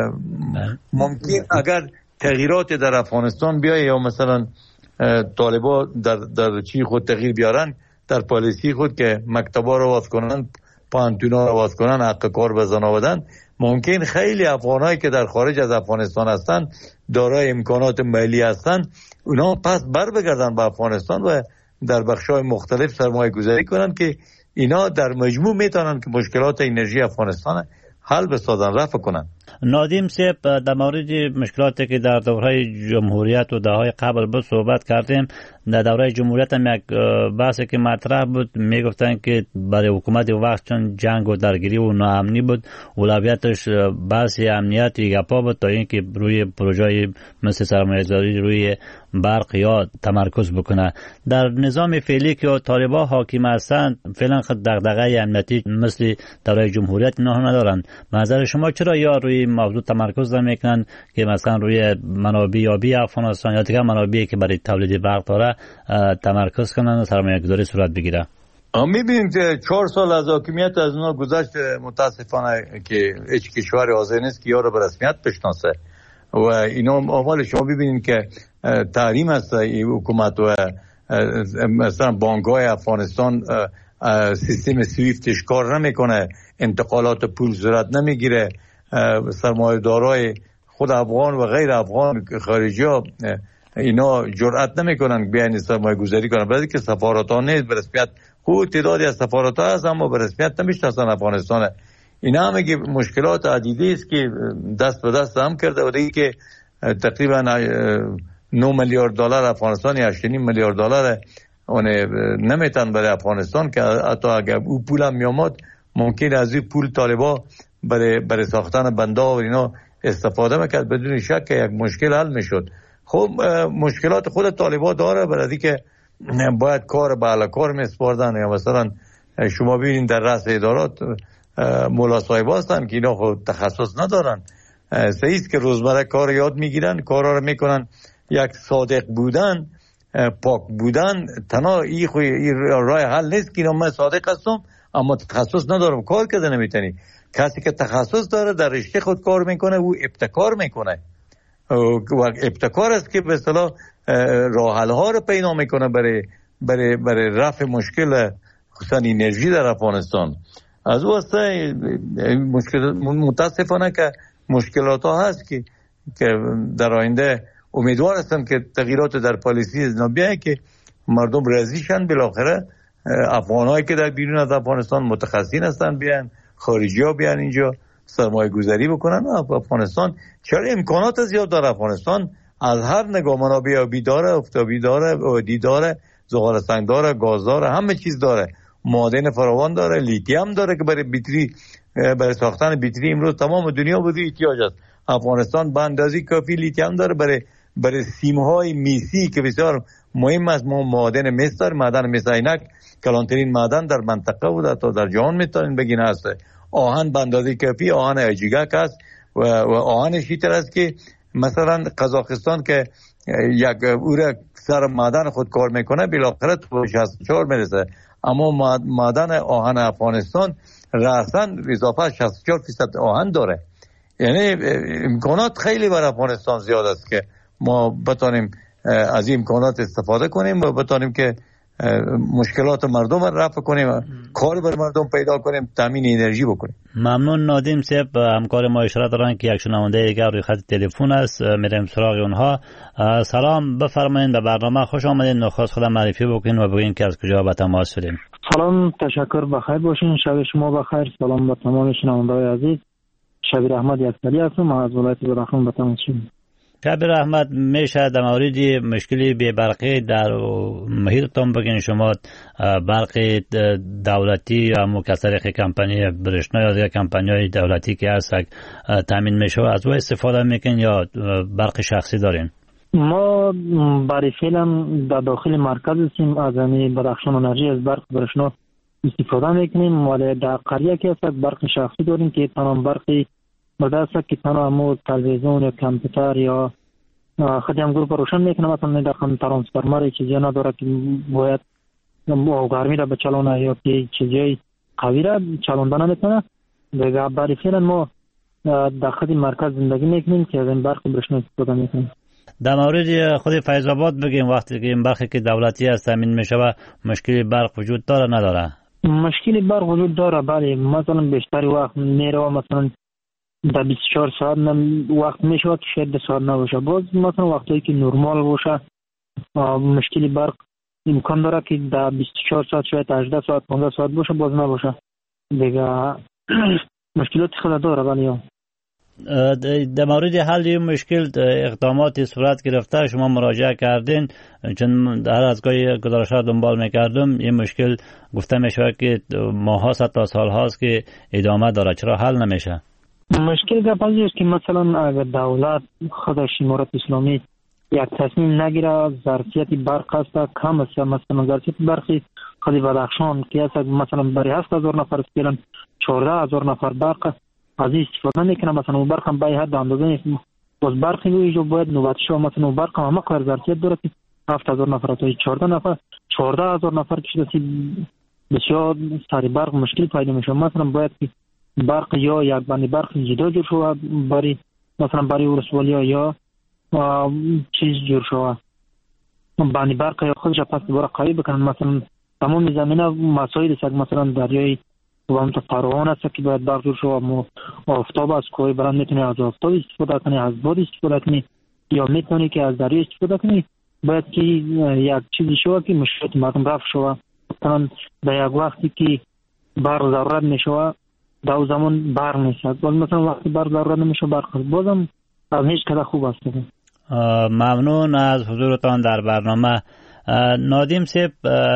ممکن اگر تغییرات در افغانستان بیایه یا مثلا طالبا در چی خود تغییر بیارن در پالیسی خود که مکتبا رو باز کنن، پانتونا رو باز کنن، حق کار به زن آوردن، ممکن خیلی افغانایی که در خارج از افغانستان هستن دارای امکانات مالی هستن اونا پس بر بگردن به افغانستان و در بخشای مختلف سرمایه گذاری کنن که اینا در مجموع میتونن که مشکلات انرژی افغانستان حل بسازن، رفع کنن. نادیم صاحب، در مورد مشکلاتی که در دوره جمهوریت و دههای قبل بود صحبت کردیم. در دوره جمهوریت هم یک بحثی که مطرح بود، میگفتن که برای حکومت وقت چون جنگ و درگیری و ناامنی بود اولویتش بحث امنیتی گپا بود تا اینکه روی پروژه مثل سرمایه‌گذاری روی برق یا تمرکز بکنه. در نظام فعلی که طالبان حاکم هستند فعلا دغدغه امنیتی مثل دوره جمهوریت نه ندارن. نظر شما چرا یا روی موضوع تمرکز نمیکنن که مثلا روی منابع یابی افغانستان یا دیگر منابعی که برای تولید برق داره تمرکز کنن و سرمایه‌گذاری صورت بگیره؟ میبینیم که 4 سال از حاکمیت از اونا گذشت، متاسفانه که هیچ کشور حاضر نیست که یا رو به رسمیت بشناسه و اینا اول شما ببینید که تحریم است این حکومت و مثلا بانک‌های افغانستان سیستم سویفتش کار نمیکنه، انتقالات پول صورت نمیگیره، سرمایه‌دارای خود افغان و غیر افغان خارجی ها اینا جرأت نمیکنن بیان سرمایه گذاری کنن، برای که سفارت ها نیست به رسمیت. خود تعدادی از سفارت ها هست اما به رسمیت نمیشناسن افغانستان. اینا هم که مشکلات عدیدی است که دست به دست هم کرده و دیگه که تقریبا 9 میلیارد دلار افغانستان یا 8.5 میلیارد دلار اون نمیتن برای افغانستان که حتی اگر او پول هم میامد ممکن از این پول طالبا برای ساختن بندها و اینا استفاده میکرد، بدون شک یک مشکل حل میشد. خب مشکلات خود طالبا داره، برای که باید کار به اعلی کار میسپاردن یا مثلا شما ببینید در رأس ادارات مولا صاحب هستن که اینا خود تخصص ندارن، صحیح است که روزمره کار یاد میگیرن، کارا رو میکنن. یک صادق بودن، پاک بودن تنها این راه حل نیست که من صادق هستم اما تخصص ندارم کار کرده نمیتونی. کسی که تخصص داره در رشته خود کار میکنه او ابتکار میکنه و ابتکار است که به اصطلاح راه حل ها رو پیدا میکنه برای رفع مشکل خصوصا انرژی در افغانستان. از واسه متاسفانه که مشکلات ها هست که در آینده امیدوار هستم که تغییرات در پالیسی از بیاید که مردم راضی شن، بالاخره افغانایی که در بیرون از افغانستان متخصصین هستن بیان، خارجی ها بیان اینجا سرمایه گذاری بکنن. افغانستان چرا امکانات زیاد داره. افغانستان از هر نگاه منابع آبی داره، آفتابی داره، اودی داره، زغال سنگ داره، گاز داره، همه چیز داره، معادن فراوان داره، لیتیم داره که برای بطری، برای ساختن بطری امروز تمام دنیا به احتیاج است. افغانستان به اندازه کافی لیتیم داره برای سیم‌های میسی که بسیار مهم است. ما معادن مس داریم، معدن مس عینک کلانترین معدن در منطقه و تا در جهان میتونین بگین هست. آهن به اندازه کافی، آهن اجیگک است و آهن شیتر است که مثلا قزاقستان که یک اوره سر معدن خود کار میکنه بالاخره تو 64 میرسه، اما معدن آهن افغانستان رأساً اضافه 64% آهن داره. یعنی امکانات خیلی بر افغانستان زیاد است که ما بتانیم از این امکانات استفاده کنیم و بتانیم که مشکلات مردم رو رفع کنیم، کار بر مردم پیدا کنیم، تامین انرژی بکنیم. ممنون. نادیم صاحب همکار ما اشاره دارن که یک شنونده دیگر روی خط تلفن است، میریم سراغ اونها. سلام، بفرمایید، به برنامه خوش آمدید. نخست خودم معرفی بکنید و بگین که از کجا به تماس شدیم. سلام، تشکر، بخیر باشین، شب شما بخیر. سلام به تمام شنونده‌های عزیز. شبیر احمد یکسری هستم از ولایت بلخان به تماس شدیم. شبیر احمد، میشه در مورد مشکلی بی برقی در محیطتان بگین؟ شما برق دولتی یا مکثر کمپانی برشنا یا دیگر کمپانی‌های دولتی که هست تامین میشه از او استفاده میکنین یا برق شخصی دارین؟ ما برای فعلا در داخل مرکز هستیم، از بدخشان انرژی از برق برشنا استفاده میکنیم، ولی در قریه که هست برق شخصی داریم که تمام برقی بدست که تمام تلویزیون یا کامپیوتر یا خودی هم گروپ روشن میکنه، مثلا در ترانسفورمر چیزی نداره که باید گرمی را بچلونه یا که چیزی قوی را چلوندن نمیتونه. دیگه برای فعلا ما در خود مرکز زندگی میکنیم که از این برق برشنا استفاده میکنیم. در مورد خود فیض آباد بگیم، وقتی که این برقی که دولتی است تامین میشه و مشکلی برق وجود داره نداره؟ مشکلی برق وجود داره، بله. مثلا بیشتری وقت میره مثلا در 24 ساعت وقت میشه که شاید 2 ساعت نباشه. باز مثلا وقتی که نرمال باشه مشکلی برق امکان داره که در 24 ساعت شاید 18 ساعت 15 ساعت باشه، باز نباشه. دیگه مشکلات خود داره. ولی در مورد حل این مشکل اقداماتی صورت گرفته؟ شما مراجعه کردین؟ چون هر از گاهی گزارش‌ها دنبال میکردم این مشکل گفته میشه که ماها تا سال هاست که ادامه داره، چرا حل نمیشه؟ مشکل گپایی است که مثلا اگر دولت خودش امارت اسلامی یک تصمیم نگیره ظرفیت برق است کم است، مثلا ظرفیت برقی خود بدخشان که است مثلا برای 7000 نفر فعلا 14000 نفر برق از استفاده میکنه، مثلا اون برق هم به حد اندازه نیست. باز برق اینجا باید نوبت شو، مثلا اون برق هم مقدار ظرفیت داره که 7000 نفر تا 14000 نفر که بسیار سری برق مشکل پیدا میشه. مثلا باید که برق یا یک بند برق جدا جور شود برای مثلا برای ولسوالی یا چیز جور شود بند برق یا خودش پس دوباره قوی بکنن. مثلا تمام زمینه مسائل است، مثلا دریای و فراوان است که باید برق جور شود. آفتاب از کوه برند میتونی از آفتاب استفاده کنی، از باد استفاده کنی، یا میتونی که از دریا استفاده کنی. باید که یک چیزی شود که مشکلات مردم رفع شود. مثلا در یک وقتی که برق ضرورت میشود در او زمان برق میشه، باز مثلا وقتی برق ضرورت نمیشه برق بازم از هیچ کده خوب است. ممنون از حضورتان در برنامه. نادیم صاحب،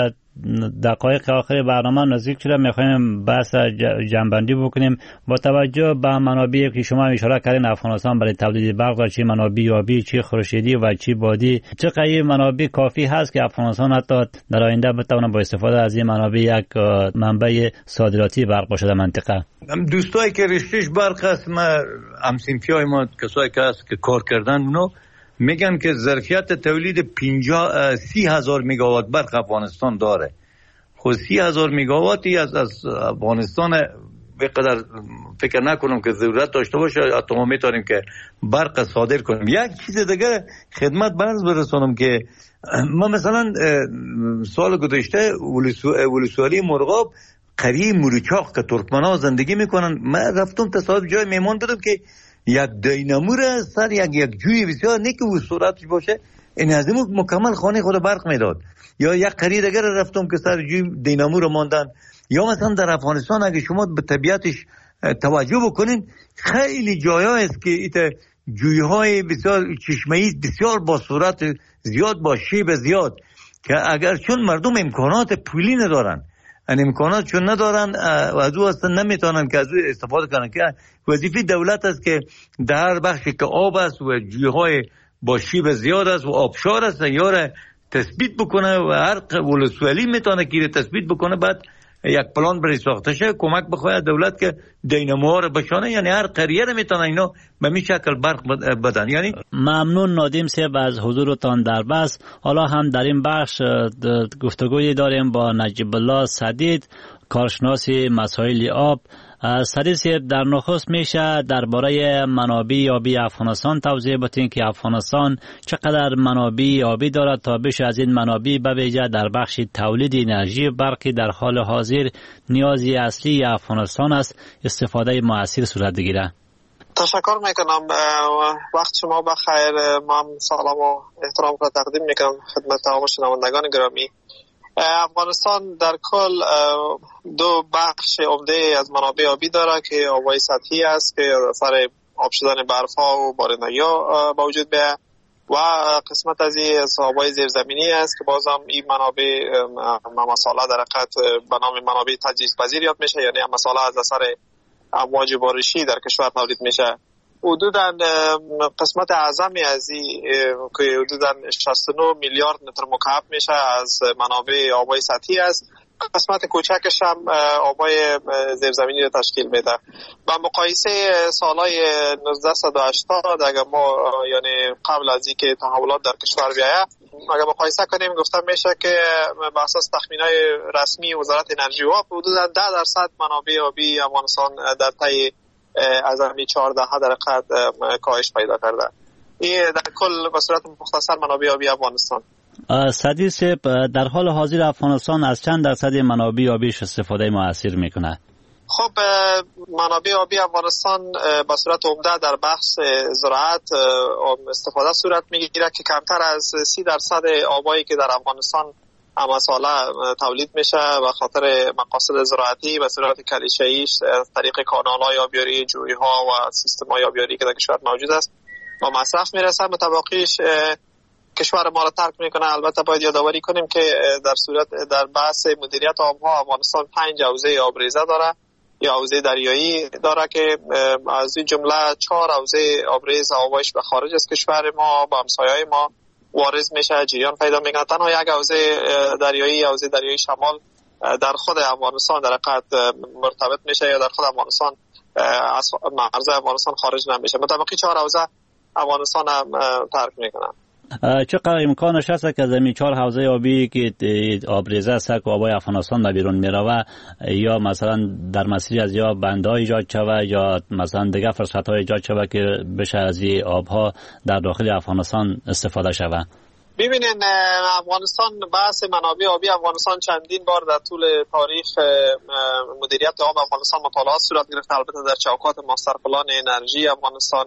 دقایق آخر برنامه نزدیک شده، میخوایم بحث جنبندی بکنیم. با توجه به منابعی که شما اشاره کردین افغانستان برای تولید برق، چه منابع آبی، چه خورشیدی و چه بادی، چقدر منابع کافی هست که افغانستان حتی در آینده بتونه با استفاده از این منابع یک منبع صادراتی برق باشه در منطقه؟ دوستایی که رشتهش برق است، ما همسنفیای ما کسایی که هست که کار کردن اونو میگن که ظرفیت تولید 30,000 مگاوات برق افغانستان داره. خب خود 30,000 مگاواتی از افغانستان بقدر فکر نکنم که ضرورت داشته باشه حتی ما میتونیم که برق صادر کنیم. یک چیز دیگه خدمت برز برسونم که ما مثلا سال گذشته ولسوالی مرغاب قریه موریچاق که ترکمن‌ها زندگی میکنن، من رفتم تصادف جای میمون دیدم که یک دینامو را سر یک جوی بسیار نیک و صورتش باشه این از این مکمل خانه خود برق میداد. یا یک قریه دیگه رفتم که سر جوی دینامو رو ماندن. یا مثلا در افغانستان اگه شما به طبیعتش توجه بکنین خیلی جاها است که ایت جویهای بسیار چشمه‌ای بسیار با صورت زیاد با شیب زیاد که اگر چون مردم امکانات پولی ندارن، ان امکانات چون ندارن و از او اصلا نمیتونن که از او استفاده کنن، که وظیفه دولت است که در بخشی که آب است و جویهای با شیب زیاد است و آبشار است یا تثبیت بکنه و هر ولسوالی میتونه که تثبیت بکنه، بعد یک پلان برای ساخته شه کمک بخواد دولت که دیناموها رو بشانه، یعنی هر قریه رو میتونه اینا به می شکل برق بدن. یعنی ممنون نادیم صاحب از حضورتان در بحث. حالا هم در این بخش گفتگویی داریم با نجیب الله سدید، کارشناس مسائل آب. سدید صاحب، در نخست میشه درباره منابع آبی افغانستان توضیح بدین که افغانستان چقدر منابع آبی دارد تا بشه از این منابع به ویژه در بخش تولید انرژی برقی در حال حاضر نیازی اصلی افغانستان است استفاده مؤثر صورت بگیره. تشکر میکنم. وقت شما بخیر. من سلام و احترام را تقدیم میکنم خدمت تمام شنوندگان گرامی. افغانستان در کل دو بخش عمده از منابع آبی داره که آبهای سطحی است که اثر آب شدن برف‌ها و بارندگی ها با وجود بیاید و قسمت از این آبهای زیرزمینی است که بازم این منابع مساله در حقیقت به نام منابع تجدیدپذیر یاد میشه، یعنی مساله از اثر امواج بارشی در کشور تولید میشه. حدوداً قسمت اعظمی از این که حدوداً 69 میلیارد متر مکعب میشه از منابع آبهای سطحی است. قسمت کوچکش هم آبهای زیرزمینی رو تشکیل میده. با مقایسه سالهای 1980 اگر ما یعنی قبل از اینکه تحولات در کشور بیاید اگر مقایسه کنیم گفتم میشه که بر اساس تخمینای رسمی وزارت انرژی و آب حدوداً 10% منابع آبی افغانستان در طی از همی 14 در حقیقت کاهش پیدا کرده. این در کل به صورت مختصر منابع آبی افغانستان. سدید صاحب، در حال حاضر افغانستان از چند درصد منابع آبیش استفاده مؤثر میکنه؟ خب منابع آبی افغانستان به صورت عمده در بخش زراعت استفاده صورت میگیره که کمتر از 30% آبایی که در افغانستان مساله تولید میشه و خاطر مقاصد زراعتی به صورت کلیشه‌ایش از طریق کانال‌های آبیاری، جوی‌ها و سیستم‌های آبیاری که در کشور موجود است با مصرف میرسه. متباقیش کشور ما را ترک میکنه. البته باید یادآوری کنیم که در بحث مدیریت آبها افغانستان 5 حوزه آبریزه داره یا حوزه دریایی داره که از این جمله 4 حوزه آبریز آبایش به خارج از کشور ما با همسایه‌های ما وارد میشه، جریان پیدا میکنه. تنها یک حوزه دریایی شمال در خود افغانستان در حقیقت مرتبط میشه یا در خود افغانستان از مرز افغانستان خارج نمیشه. مطابقی 4 حوزه افغانستان هم ترک میکنن. چقدر امکانش هست که از این 4 حوزه آبی که آبریزه است که آبای افغانستان در بیرون میروه یا مثلا در مسیر از یا بندها ایجاد شوه یا مثلا دیگه فرصت های ایجاد شوه که بشه از این آبها در داخل افغانستان استفاده شوه؟ ببینین افغانستان بحث منابع آبی افغانستان چندین بار در طول تاریخ مدیریت آب افغانستان مطالعات صورت گرفت. البته در چوکات ماستر پلان انرژی افغانستان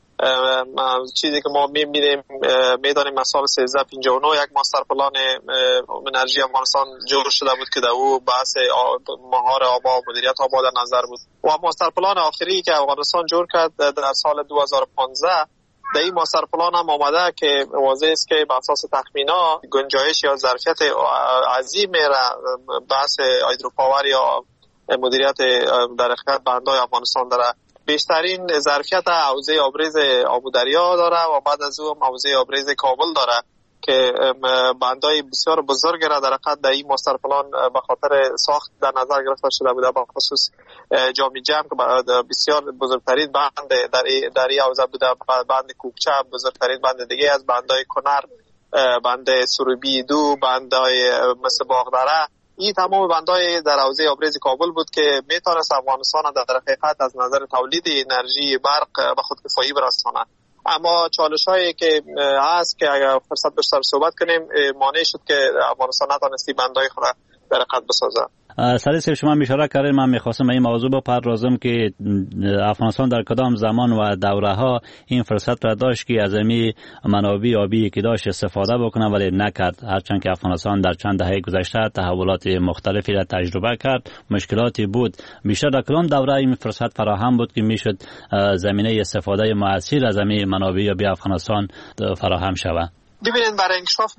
چیزی که ما میدانیم مثال 1359 یک ماستر پلان انرژی افغانستان جور شده بود که در او بحث مهار آب و مدیریت آب در نظر بود و ماستر پلان آخری که افغانستان جور کرد در سال 2015 در این ماستر پلان هم آمده که واضح است که بر اساس تخمینا گنجایش یا ظرفیت عظیم بحث هایدروپاور یا مدیریت در حقیقت بندهای افغانستان داره. بیشترین ظرفیت حوزه آبریز آمودریا داره و بعد از او حوزه آبریز کابل داره که بندهای بسیار بزرگ را در حقیقت در این ماستر پلان به خاطر ساخت در نظر گرفته شده بوده، به خصوص جامی جم که بسیار بزرگترین بند در این حوزه بوده، بند کوکچه بزرگترین بند دیگه از بندهای کنر، بند سروبی 2، بندهای مثل باغدره این تمام بندهای در حوزه آبریز کابل بود که میتونست افغانستان در حقیقت از نظر تولید انرژی برق به خودکفایی برسانه. اما چالش هایی که هست که اگر فرصت بیشتر صحبت کنیم مانع شد که افغانستان نتونستی بندهای خود در حقیقت بسازه. سریع شما اشاره کردید، من میخواستم این موضوع بپردازم که افغانستان در کدام زمان و دوره ها این فرصت را داشت که از این منابع آبی که داشت استفاده بکنه ولی نکرد، هرچند که افغانستان در چند دهه گذشته تحولات مختلفی را تجربه کرد، مشکلاتی بود. بیشتر در کدام دوره این فرصت فراهم بود که میشد زمینه استفاده مؤثر از این منابع آبی افغانستان فراهم شود؟ ببینید برای انکشاف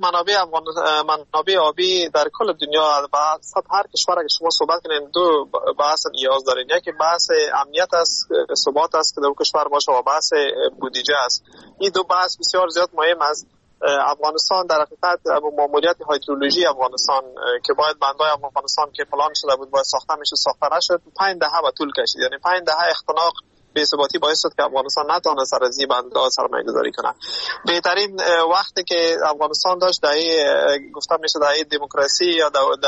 منابع آبی در کل دنیا بحث هر کشور اگه شما صحبت کنین دو بحث نیاز دارین، یکی بحث امنیت است، ثبات است که در کشور باشه و بحث بودجه است. این دو بحث بسیار زیاد مهم است. افغانستان در حقیقت ماموریت هیدرولوژی افغانستان که باید بندهای افغانستان که پلان شده بود باید ساخته میشه ساخته نشد، 5 دهه به طول کشید. یعنی 5 دهه اختناق بی‌ثباتی باعث شد که افغانستان نتونه سر از این بندها سرمایه‌گذاری کنه. بهترین وقتی که افغانستان داشت دهه گفتم میشه دهه دموکراسی یا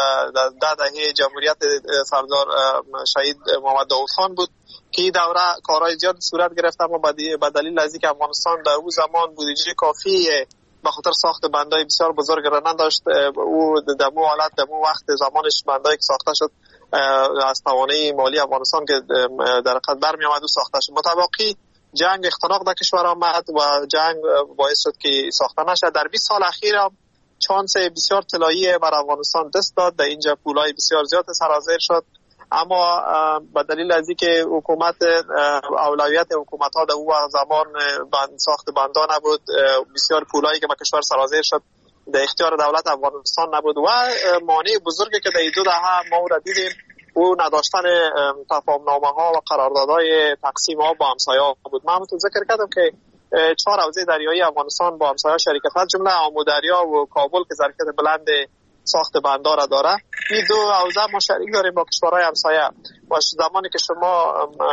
دهه جمهوریت سردار شهید محمد داود خان بود که این دوره کارهای زیاد صورت گرفت، اما به دلیل از اینکه افغانستان در اون زمان بودجه کافی به خاطر ساخت بندهای بسیار بزرگ را نداشت، او دمو حالت دمو وقت زمانش بندهایی که ساخته شد از توانایی مالی افغانستان که در حقیقت برمی آمد و ساخته شد. متوقی جنگ اختناق در کشور آمد و جنگ باعث شد که ساخته نشد. در 20 سال اخیر چانس بسیار طلایی بر افغانستان دست داد، در اینجا پولای بسیار زیاد سرازیر شد، اما به دلیل از اینکه حکومت اولویت حکومت‌ها در اون زمان ساخت بندها نبود، بسیار پولایی که به کشور سرازیر شد در اختیار دولت افغانستان نبود و مانع بزرگی که در این 2 دهه ما را دیدیم او نداشتن تفاهم‌نامه‌ها و قراردادهای تقسیم آب با همسایه‌ها بود. من همونطور ذکر کردم که 4 حوزه دریایی افغانستان با همسایه‌ها شریکت هست، جمله آمودریا و کابل که ظرفیت بلند ساخت بندها را داره. این 2 حوزه ما شریک داریم با کشورهای همسایه و زمانی که شما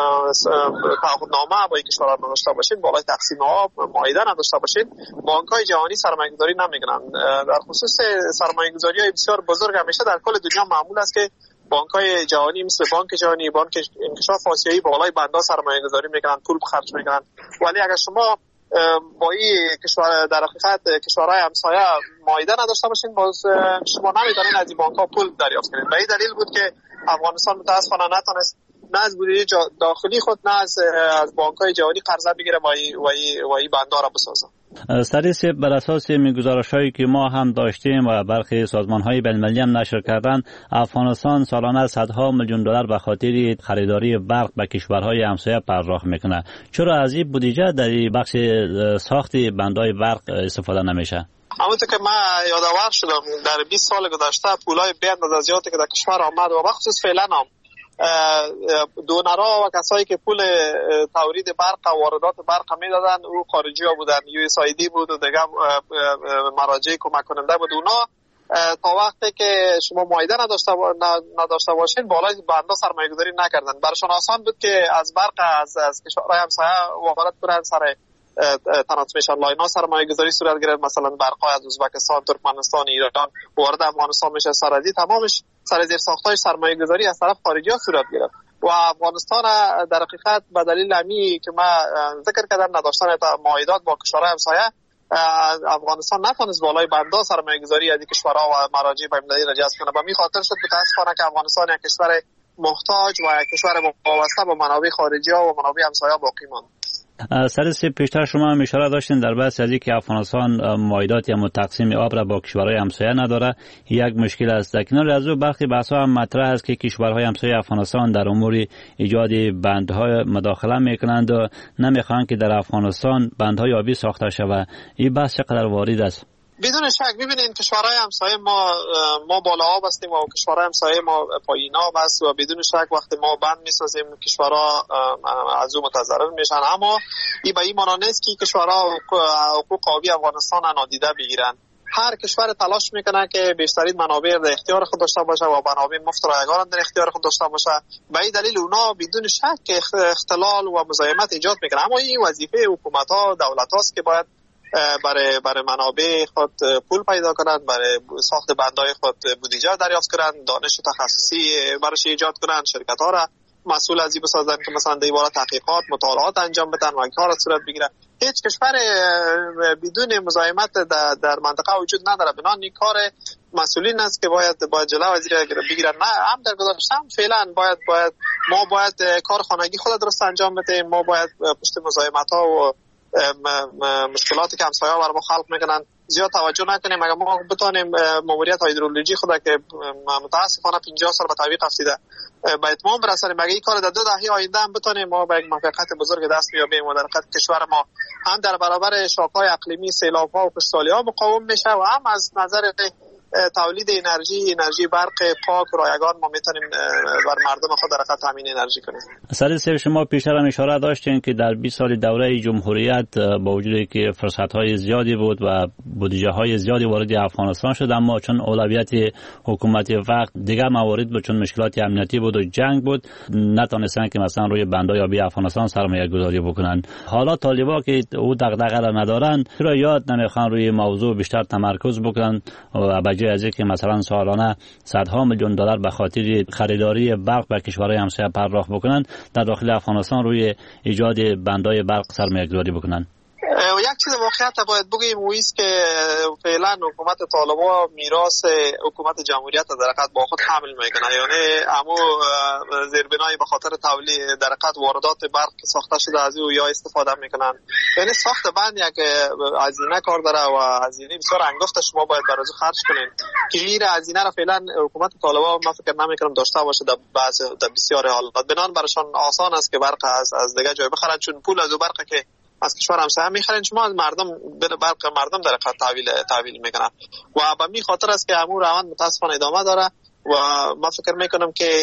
تعهدنامه با این کشورها نداشته باشید، بالای تقسیم آب معاهده نداشته باشید، بانک‌های جهانی سرمایه‌گذاری نمی‌کنن. در خصوص سرمایه‌گذاری‌های بسیار بزرگ همیشه در کل دنیا معمول است که بانک‌های جهانی مثل بانک جهانی، بانک انکشاف آسیایی بالای بندها سرمایه‌گذاری می‌کنن، پول خرج می‌کنن. ولی اگر شما با این کشور در حقیقت کشورهای همسایه معاهده نداشته باشین، باز شما نمی‌تونین از این بانک‌ها پول دریافت کنید. به این دلیل بود که افغانستان متأسفانه نتونست نه از بودجه داخلی خود نه از بانک‌های جهانی قرضه بگیره و این بندها را بسازه. سریع بر اساس گزارش‌هایی که ما هم داشتیم و برخی سازمان‌های بین‌المللی هم نشر کردن، افغانستان سالانه صدها میلیون دلار به خاطر خریداری برق به کشورهای همسایه پرداخت میکنه. چرا از این بودجه در بخش ساخت بندهای برق استفاده نمیشه؟ همونطور که من یادآور شدم در 20 سال گذشته پولای به اندازه زیادی که در کشور آمد و بخصوص فعلا هم دونرها و کسایی که پول تولید برق و واردات برق میدادن او خارجی ها بودن، USAID بود و دیگه مراجع کمک کننده بود. اونا تا وقتی که شما معاهده نداشته باشین بالای بنده سرمایه گذاری نکردن. برشان آسان بود که از برق از کشورهای همسایه وارد کنن، سر ترانسمیشن لاین ها سرمایه گذاری صورت گرفت، مثلا برقای از ازبکستان، ترکمنستان، ایران وارد افغانستان میشه، سرازی تمامش سر زیر ساختای سرمایه گذاری از طرف خارجی ها صورت گرفت و افغانستان در حقیقت به دلیل امی که من ذکر کردم نداشتن معاهدات با کشورهای همسایه، افغانستان نتونست بالای بنده سرمایه گذاری از کشورها و مراجع بین‌المللی را جذب کنه. به این خاطر شد متاسفانه که افغانستان یک کشور محتاج و یک کشور وابسته به منابع خارجی ها و منابع همسایه باقی ماند. سر پیشتر شما هم اشاره داشتین در بحث از اینکه افغانستان معاهدات یا تقسیم آب را با کشورهای همسایه نداره، یک مشکل است. در کنار از او برخی بحث‌ها هم مطرح است که کشورهای همسایه افغانستان در امور ایجاد بندهای مداخله میکنند و نمیخواهند که در افغانستان بندهای آبی ساخته شود. این بحث چقدر وارد است؟ بدون شک ببینید کشورهای همسایه ما بالا آب هستیم و کشورهای همسایه ما پایین آب است و بدون شک وقتی ما بند میسازیم کشورها از اون متضرر میشن، اما این به این معنی نیست که کشورها حقوق آبی افغانستان نادیده بگیرن. هر کشور تلاش میکنه که بیشترین منابع در اختیار خود داشته باشه و منابع مفت رایگان در اختیار خود داشته باشه. به این دلیل اونا بدون شک اختلال و مزاحمت ایجاد میکنه، اما این وظیفه حکومت‌ها دولت‌هاست که باید برای منابع خود پول پیدا کنند، برای ساخت بندهای خود بودجه دریافت کنند، دانش تخصصی برایش ایجاد کنند، شرکت ها را مسئول از این بسازن که مثلا در باره تحقیقات مطالعات انجام بدن و کار صورت بگیره. هیچ کشور بدون مزاحمت در منطقه وجود نداره. بنابراین این کار مسئولین است که باید جلو از بگیرن. نه هم در گذشته هم فعلا ما باید کار خانگی خود درست انجام بدیم. ما باید پشت مزاحمت ها و مشکلاتی که همسایه‌ها برای ما خلق میکنن زیاد توجه نکنیم. اگر ما بتونیم ماموریت هیدرولوژی خود که متاسفانه 50 سال به تعویق افتاده به اتمام برسانیم، اگر این کار در 2 دهه آینده هم بتونیم ما به یک موفقیت بزرگ دست بیابیم و در حقیقت کشور ما هم در برابر شاک‌های اقلیمی، سیلاب‌ها و خشکسالی‌ها مقاوم میشه و هم از نظر تولید انرژی برق پاک رایگان ما میتونیم بر مردم خود در حقیقت تامین انرژی کنیم. سر شما پیشتر هم اشاره داشتین که در 20 سال دوره جمهوریت با وجودی که فرصت‌های زیادی بود و بودجه‌های زیادی وارد افغانستان شد، اما چون اولویت حکومت وقت دیگر موارد بود، چون مشکلات امنیتی بود و جنگ بود، نتونستن که مثلا روی بندهای آبی افغانستان سرمایه‌گذاری بکنن. حالا طالبا که او دغدغه را ندارن، چرا یاد نمیخوان روی موضوع بیشتر تمرکز بکنن و از اینکه مثلا سالانه صدها میلیون دلار به خاطر خریداری برق به کشورهای همسایه پرداخت بکنن، در داخل افغانستان روی ایجاد بندهای برق سرمایه‌گذاری بکنن؟ یک چیز واقعیت باید بگیم و است که فعلا حکومت طالبان میراث حکومت جمهوریت در حقیقت با خود حمل میکنه. یعنی همو زیربنای به خاطر تولید در حقیقت واردات برق که ساخته شده از او یا استفاده میکنن. یعنی ساخت بند یک هزینه کار داره و هزینه بسیار انگفت شما باید برای خرج کنین که این هزینه را فعلا حکومت طالبان من فکر نمیکنم داشته باشه در بسیار حالات. بنان برایشان آسان است که برق از دیگه جای بخرن، چون پول از برق که از کشور همسایه میخرن شما از برق مردم در حقیقت تحویل میکنن و به می خاطر است که امور روند متاسفانه ادامه داره و من فکر میکنم که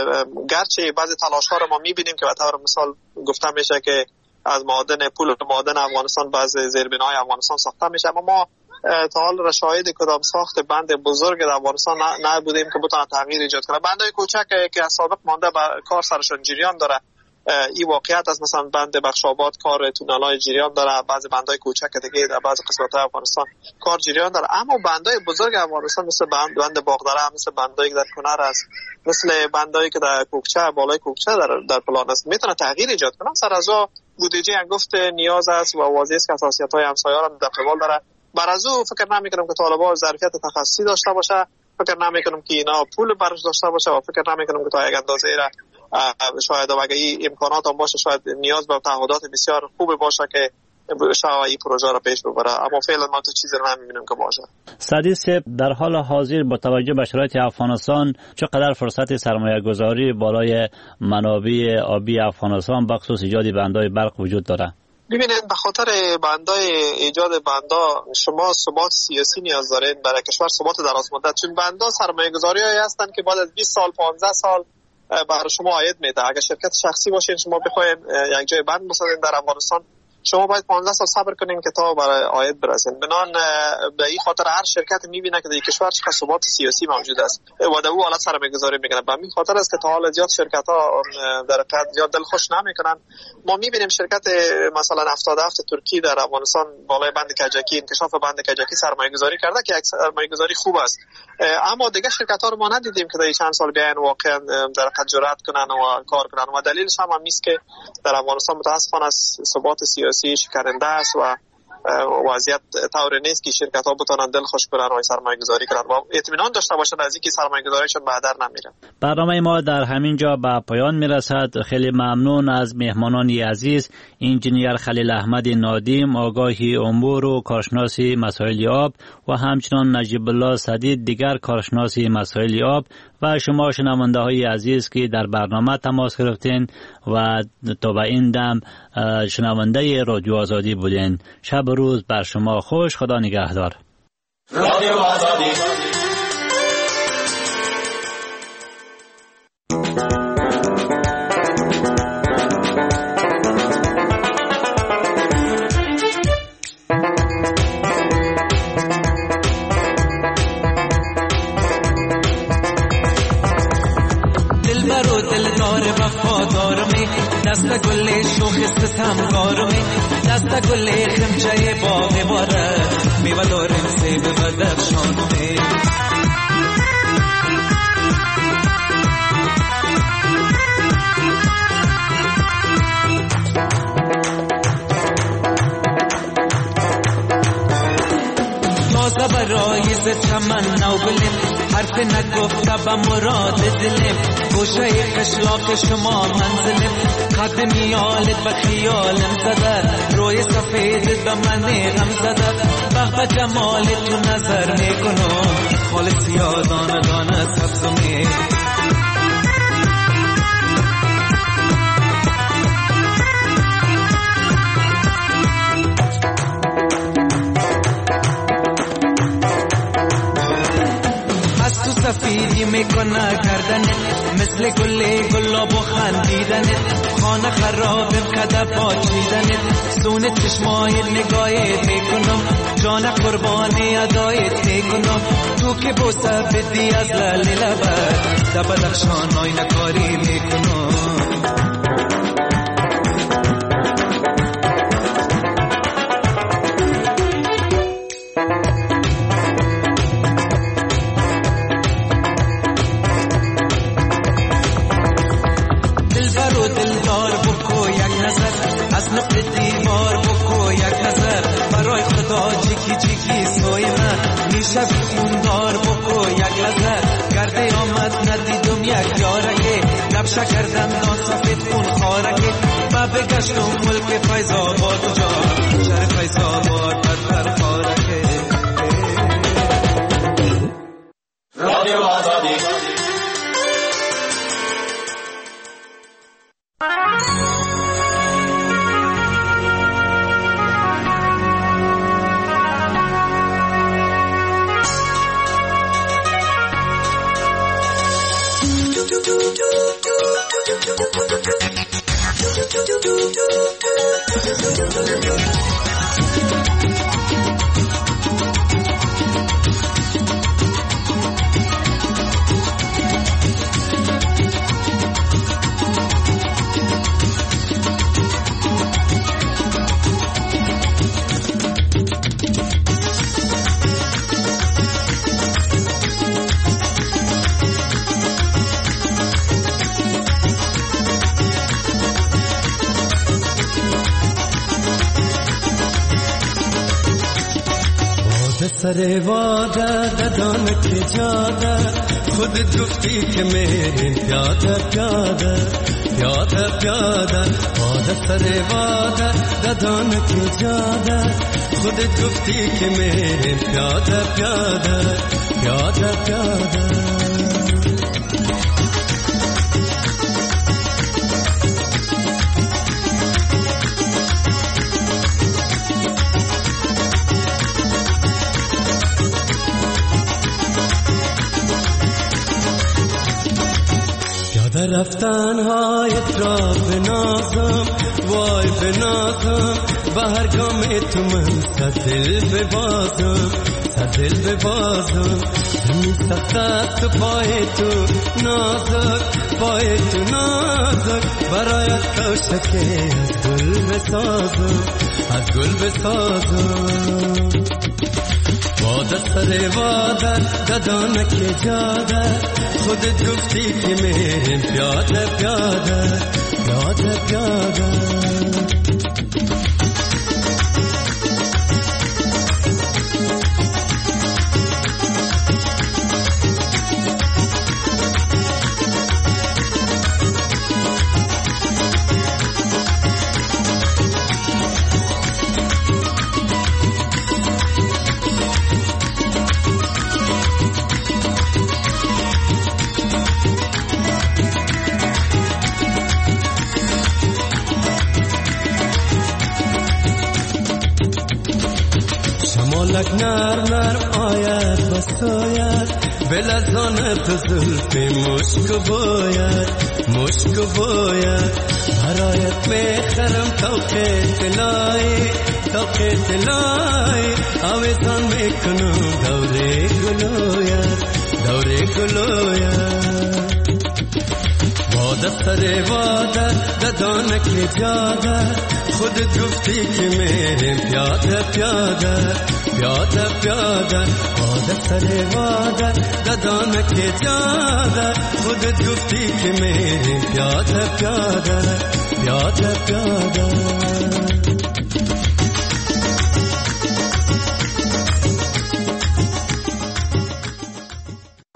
گرچه بعضی تلاش ها رو ما میبینیم که به طور مثال گفته میشه که از معادن افغانستان بعضی زیربناهای افغانستان ساخته میشه، اما ما تا حال شاهد کدام ساخت بند بزرگ در افغانستان نبودیم که بتونه تغییر ایجاد کنه. بندهای کوچک که از سابق مانده به کار سرشون جریان داره. این واقعیت است. مثلا بند بخشاباد کار تونل‌های جریان داره، بعضی بندهای کوچک دیگه در بعضی قسمت‌های افغانستان کار جریان داره، اما بندهای بزرگ افغانستان مثل بند باغدره، مثل بندایی که در کنر است، مثل بندایی که در کوکچه بالای کوکچه در پلان است، میتونه تغییر ایجاد کنه. سر از بودجه انگفت نیاز است و واضح است که حساسیت‌های همسایه‌ها را در قبال داره. بر از او فکر نمی‌کنم که طالبان ظرفیت تخصصی داشته باشه، فکر نمی‌کنم که اینا پول برش داشته باشه و فکر نمی‌کنم که تا یک اندازه را شاید اگه این امکانات هم باشه شاید نیاز به تعهدات بسیار خوب باشه که شاید این پروژه را پیش ببره، اما فعلا ما تو چیزی رو نمی‌بینیم که باشه. سعدی صاحب، در حال حاضر با توجه به شرایط افغانستان چقدر فرصت سرمایه‌گذاری بالای منابع آبی افغانستان بخصوص ایجاد بندهای برق وجود داره؟ ببینید، به خاطر بندای ایجاد بندا شما ثبات سیاسی نیاز دارید برای کشور، ثبات درازمدت، چون بندا سرمایه‌گذاری‌هایی هستند که بعد از 20 سال 15 سال برای شما عاید میده. اگر شرکت شخصی باشین شما بخواید یک جای بند بسازین در افغانستان، شما باید 15 سال صبر کنین که تا برای عاید برسین. بنان به این خاطر هر شرکت میبینه که در کشور چقدر ثبات سیاسی موجود است و در او حالت سرمایه‌گذاری میکنه. به این خاطر است که تا حال زیاد شرکت‌ها در حقیقت زیاد دلخوش نمیکنن. ما میبینیم شرکت مثلا 77 ترکی در افغانستان بالای بند کجکی، انکشاف بند کجکی سرمایه‌گذاری کرده که یک سرمایه‌گذاری خوب است، اما دیگه شرکت‌ها رو ما ندیدیم که در چند سال بیان واقعا در حقیقت جرأت کنن و کار کنن و دلیلش هم است که در افغانستان متأسفانه ثبات سیاسی شکننده است و وضعیت طور نیست که شرکت‌ها بتونن دلخوش کنن و سرمایه‌گذاری کنن و اطمینان داشته باشن از اینکه سرمایه‌گذاریشون به هدر نمیره. برنامه ما در همین جا به پایان میرسد. خیلی ممنون از مهمانان عزیز، انجینیر خلیل احمد نادیم، آگاهی امور و کارشناسی مسائل آب و همچنان نجیب الله سدید، دیگر کارشناسی مسائل آب، و شما شنونده های عزیز که در برنامه تماس گرفتین و تا به این دم شنونده رادیو آزادی بودین. شب و روز بر شما خوش. خدا نگهدار. رادیو آزادی. دل وفادارمی دست گل شوخ ستمگارمی دست گل خمچه باغ بارد میوه داریم سیب و درخشانمی تازه برای ز چمن نو بلیم حرف نگفته به مراد دلیم گوشه قشلاق شما منزلیم قد میالت به خیالم زده روی سفید به من غم زده بغ جمالت تو نظر میکنم خالص یادانه دانه سبزمی سفیدی میکنه گردنت مثل گلاب و خندیدنت خانه خرابم قدر پاچیدنت سون چشمای نگاهت میکنم جان قربانی ادایت میکنم تو که بوسه بدی از لعل لبت در بدخشان آینه کاری میکنم شب خوندار بکو یک لحظه گرده آمد ندیدم یک یارگه نبشه کردم ناسفید خون خارگه و بگشتم ملک فیض‌آباد جا شهر فیض‌آباد بر خارگه رادیو آزادی سر واده ددان کی جاده خود گفتی که میریم پیاده پیاده پیاده پیاده واده سر واده ددان کی جاده خود گفتی که میریم پیاده پیاده پیاده پیاده رفتن هایت را بنازم وای بنازم به هر گام تو من سدل ببازم سدل ببازم زمین سخت است پای تو نازک پای تو نازک برایت کوشکه از گل بسازم از گل بسازم واده سر واده ددان که جاده خودت گفتی که میریم پیاده پیاده پیاده پیاده نرم نرم آید بساید بلزان تو زلفی مشک باید مشک باید برایت میخرم توقیت لای توقیت لای آویزان میکنم دوره گلوید دوره گلوید سر واده ددانه که جاده خودت گفتی که میریم پیاده پیاده پیاده پیاده سر واده ددانه که جاده خودت گفتی که میریم پیاده پیاده پیاده پیاده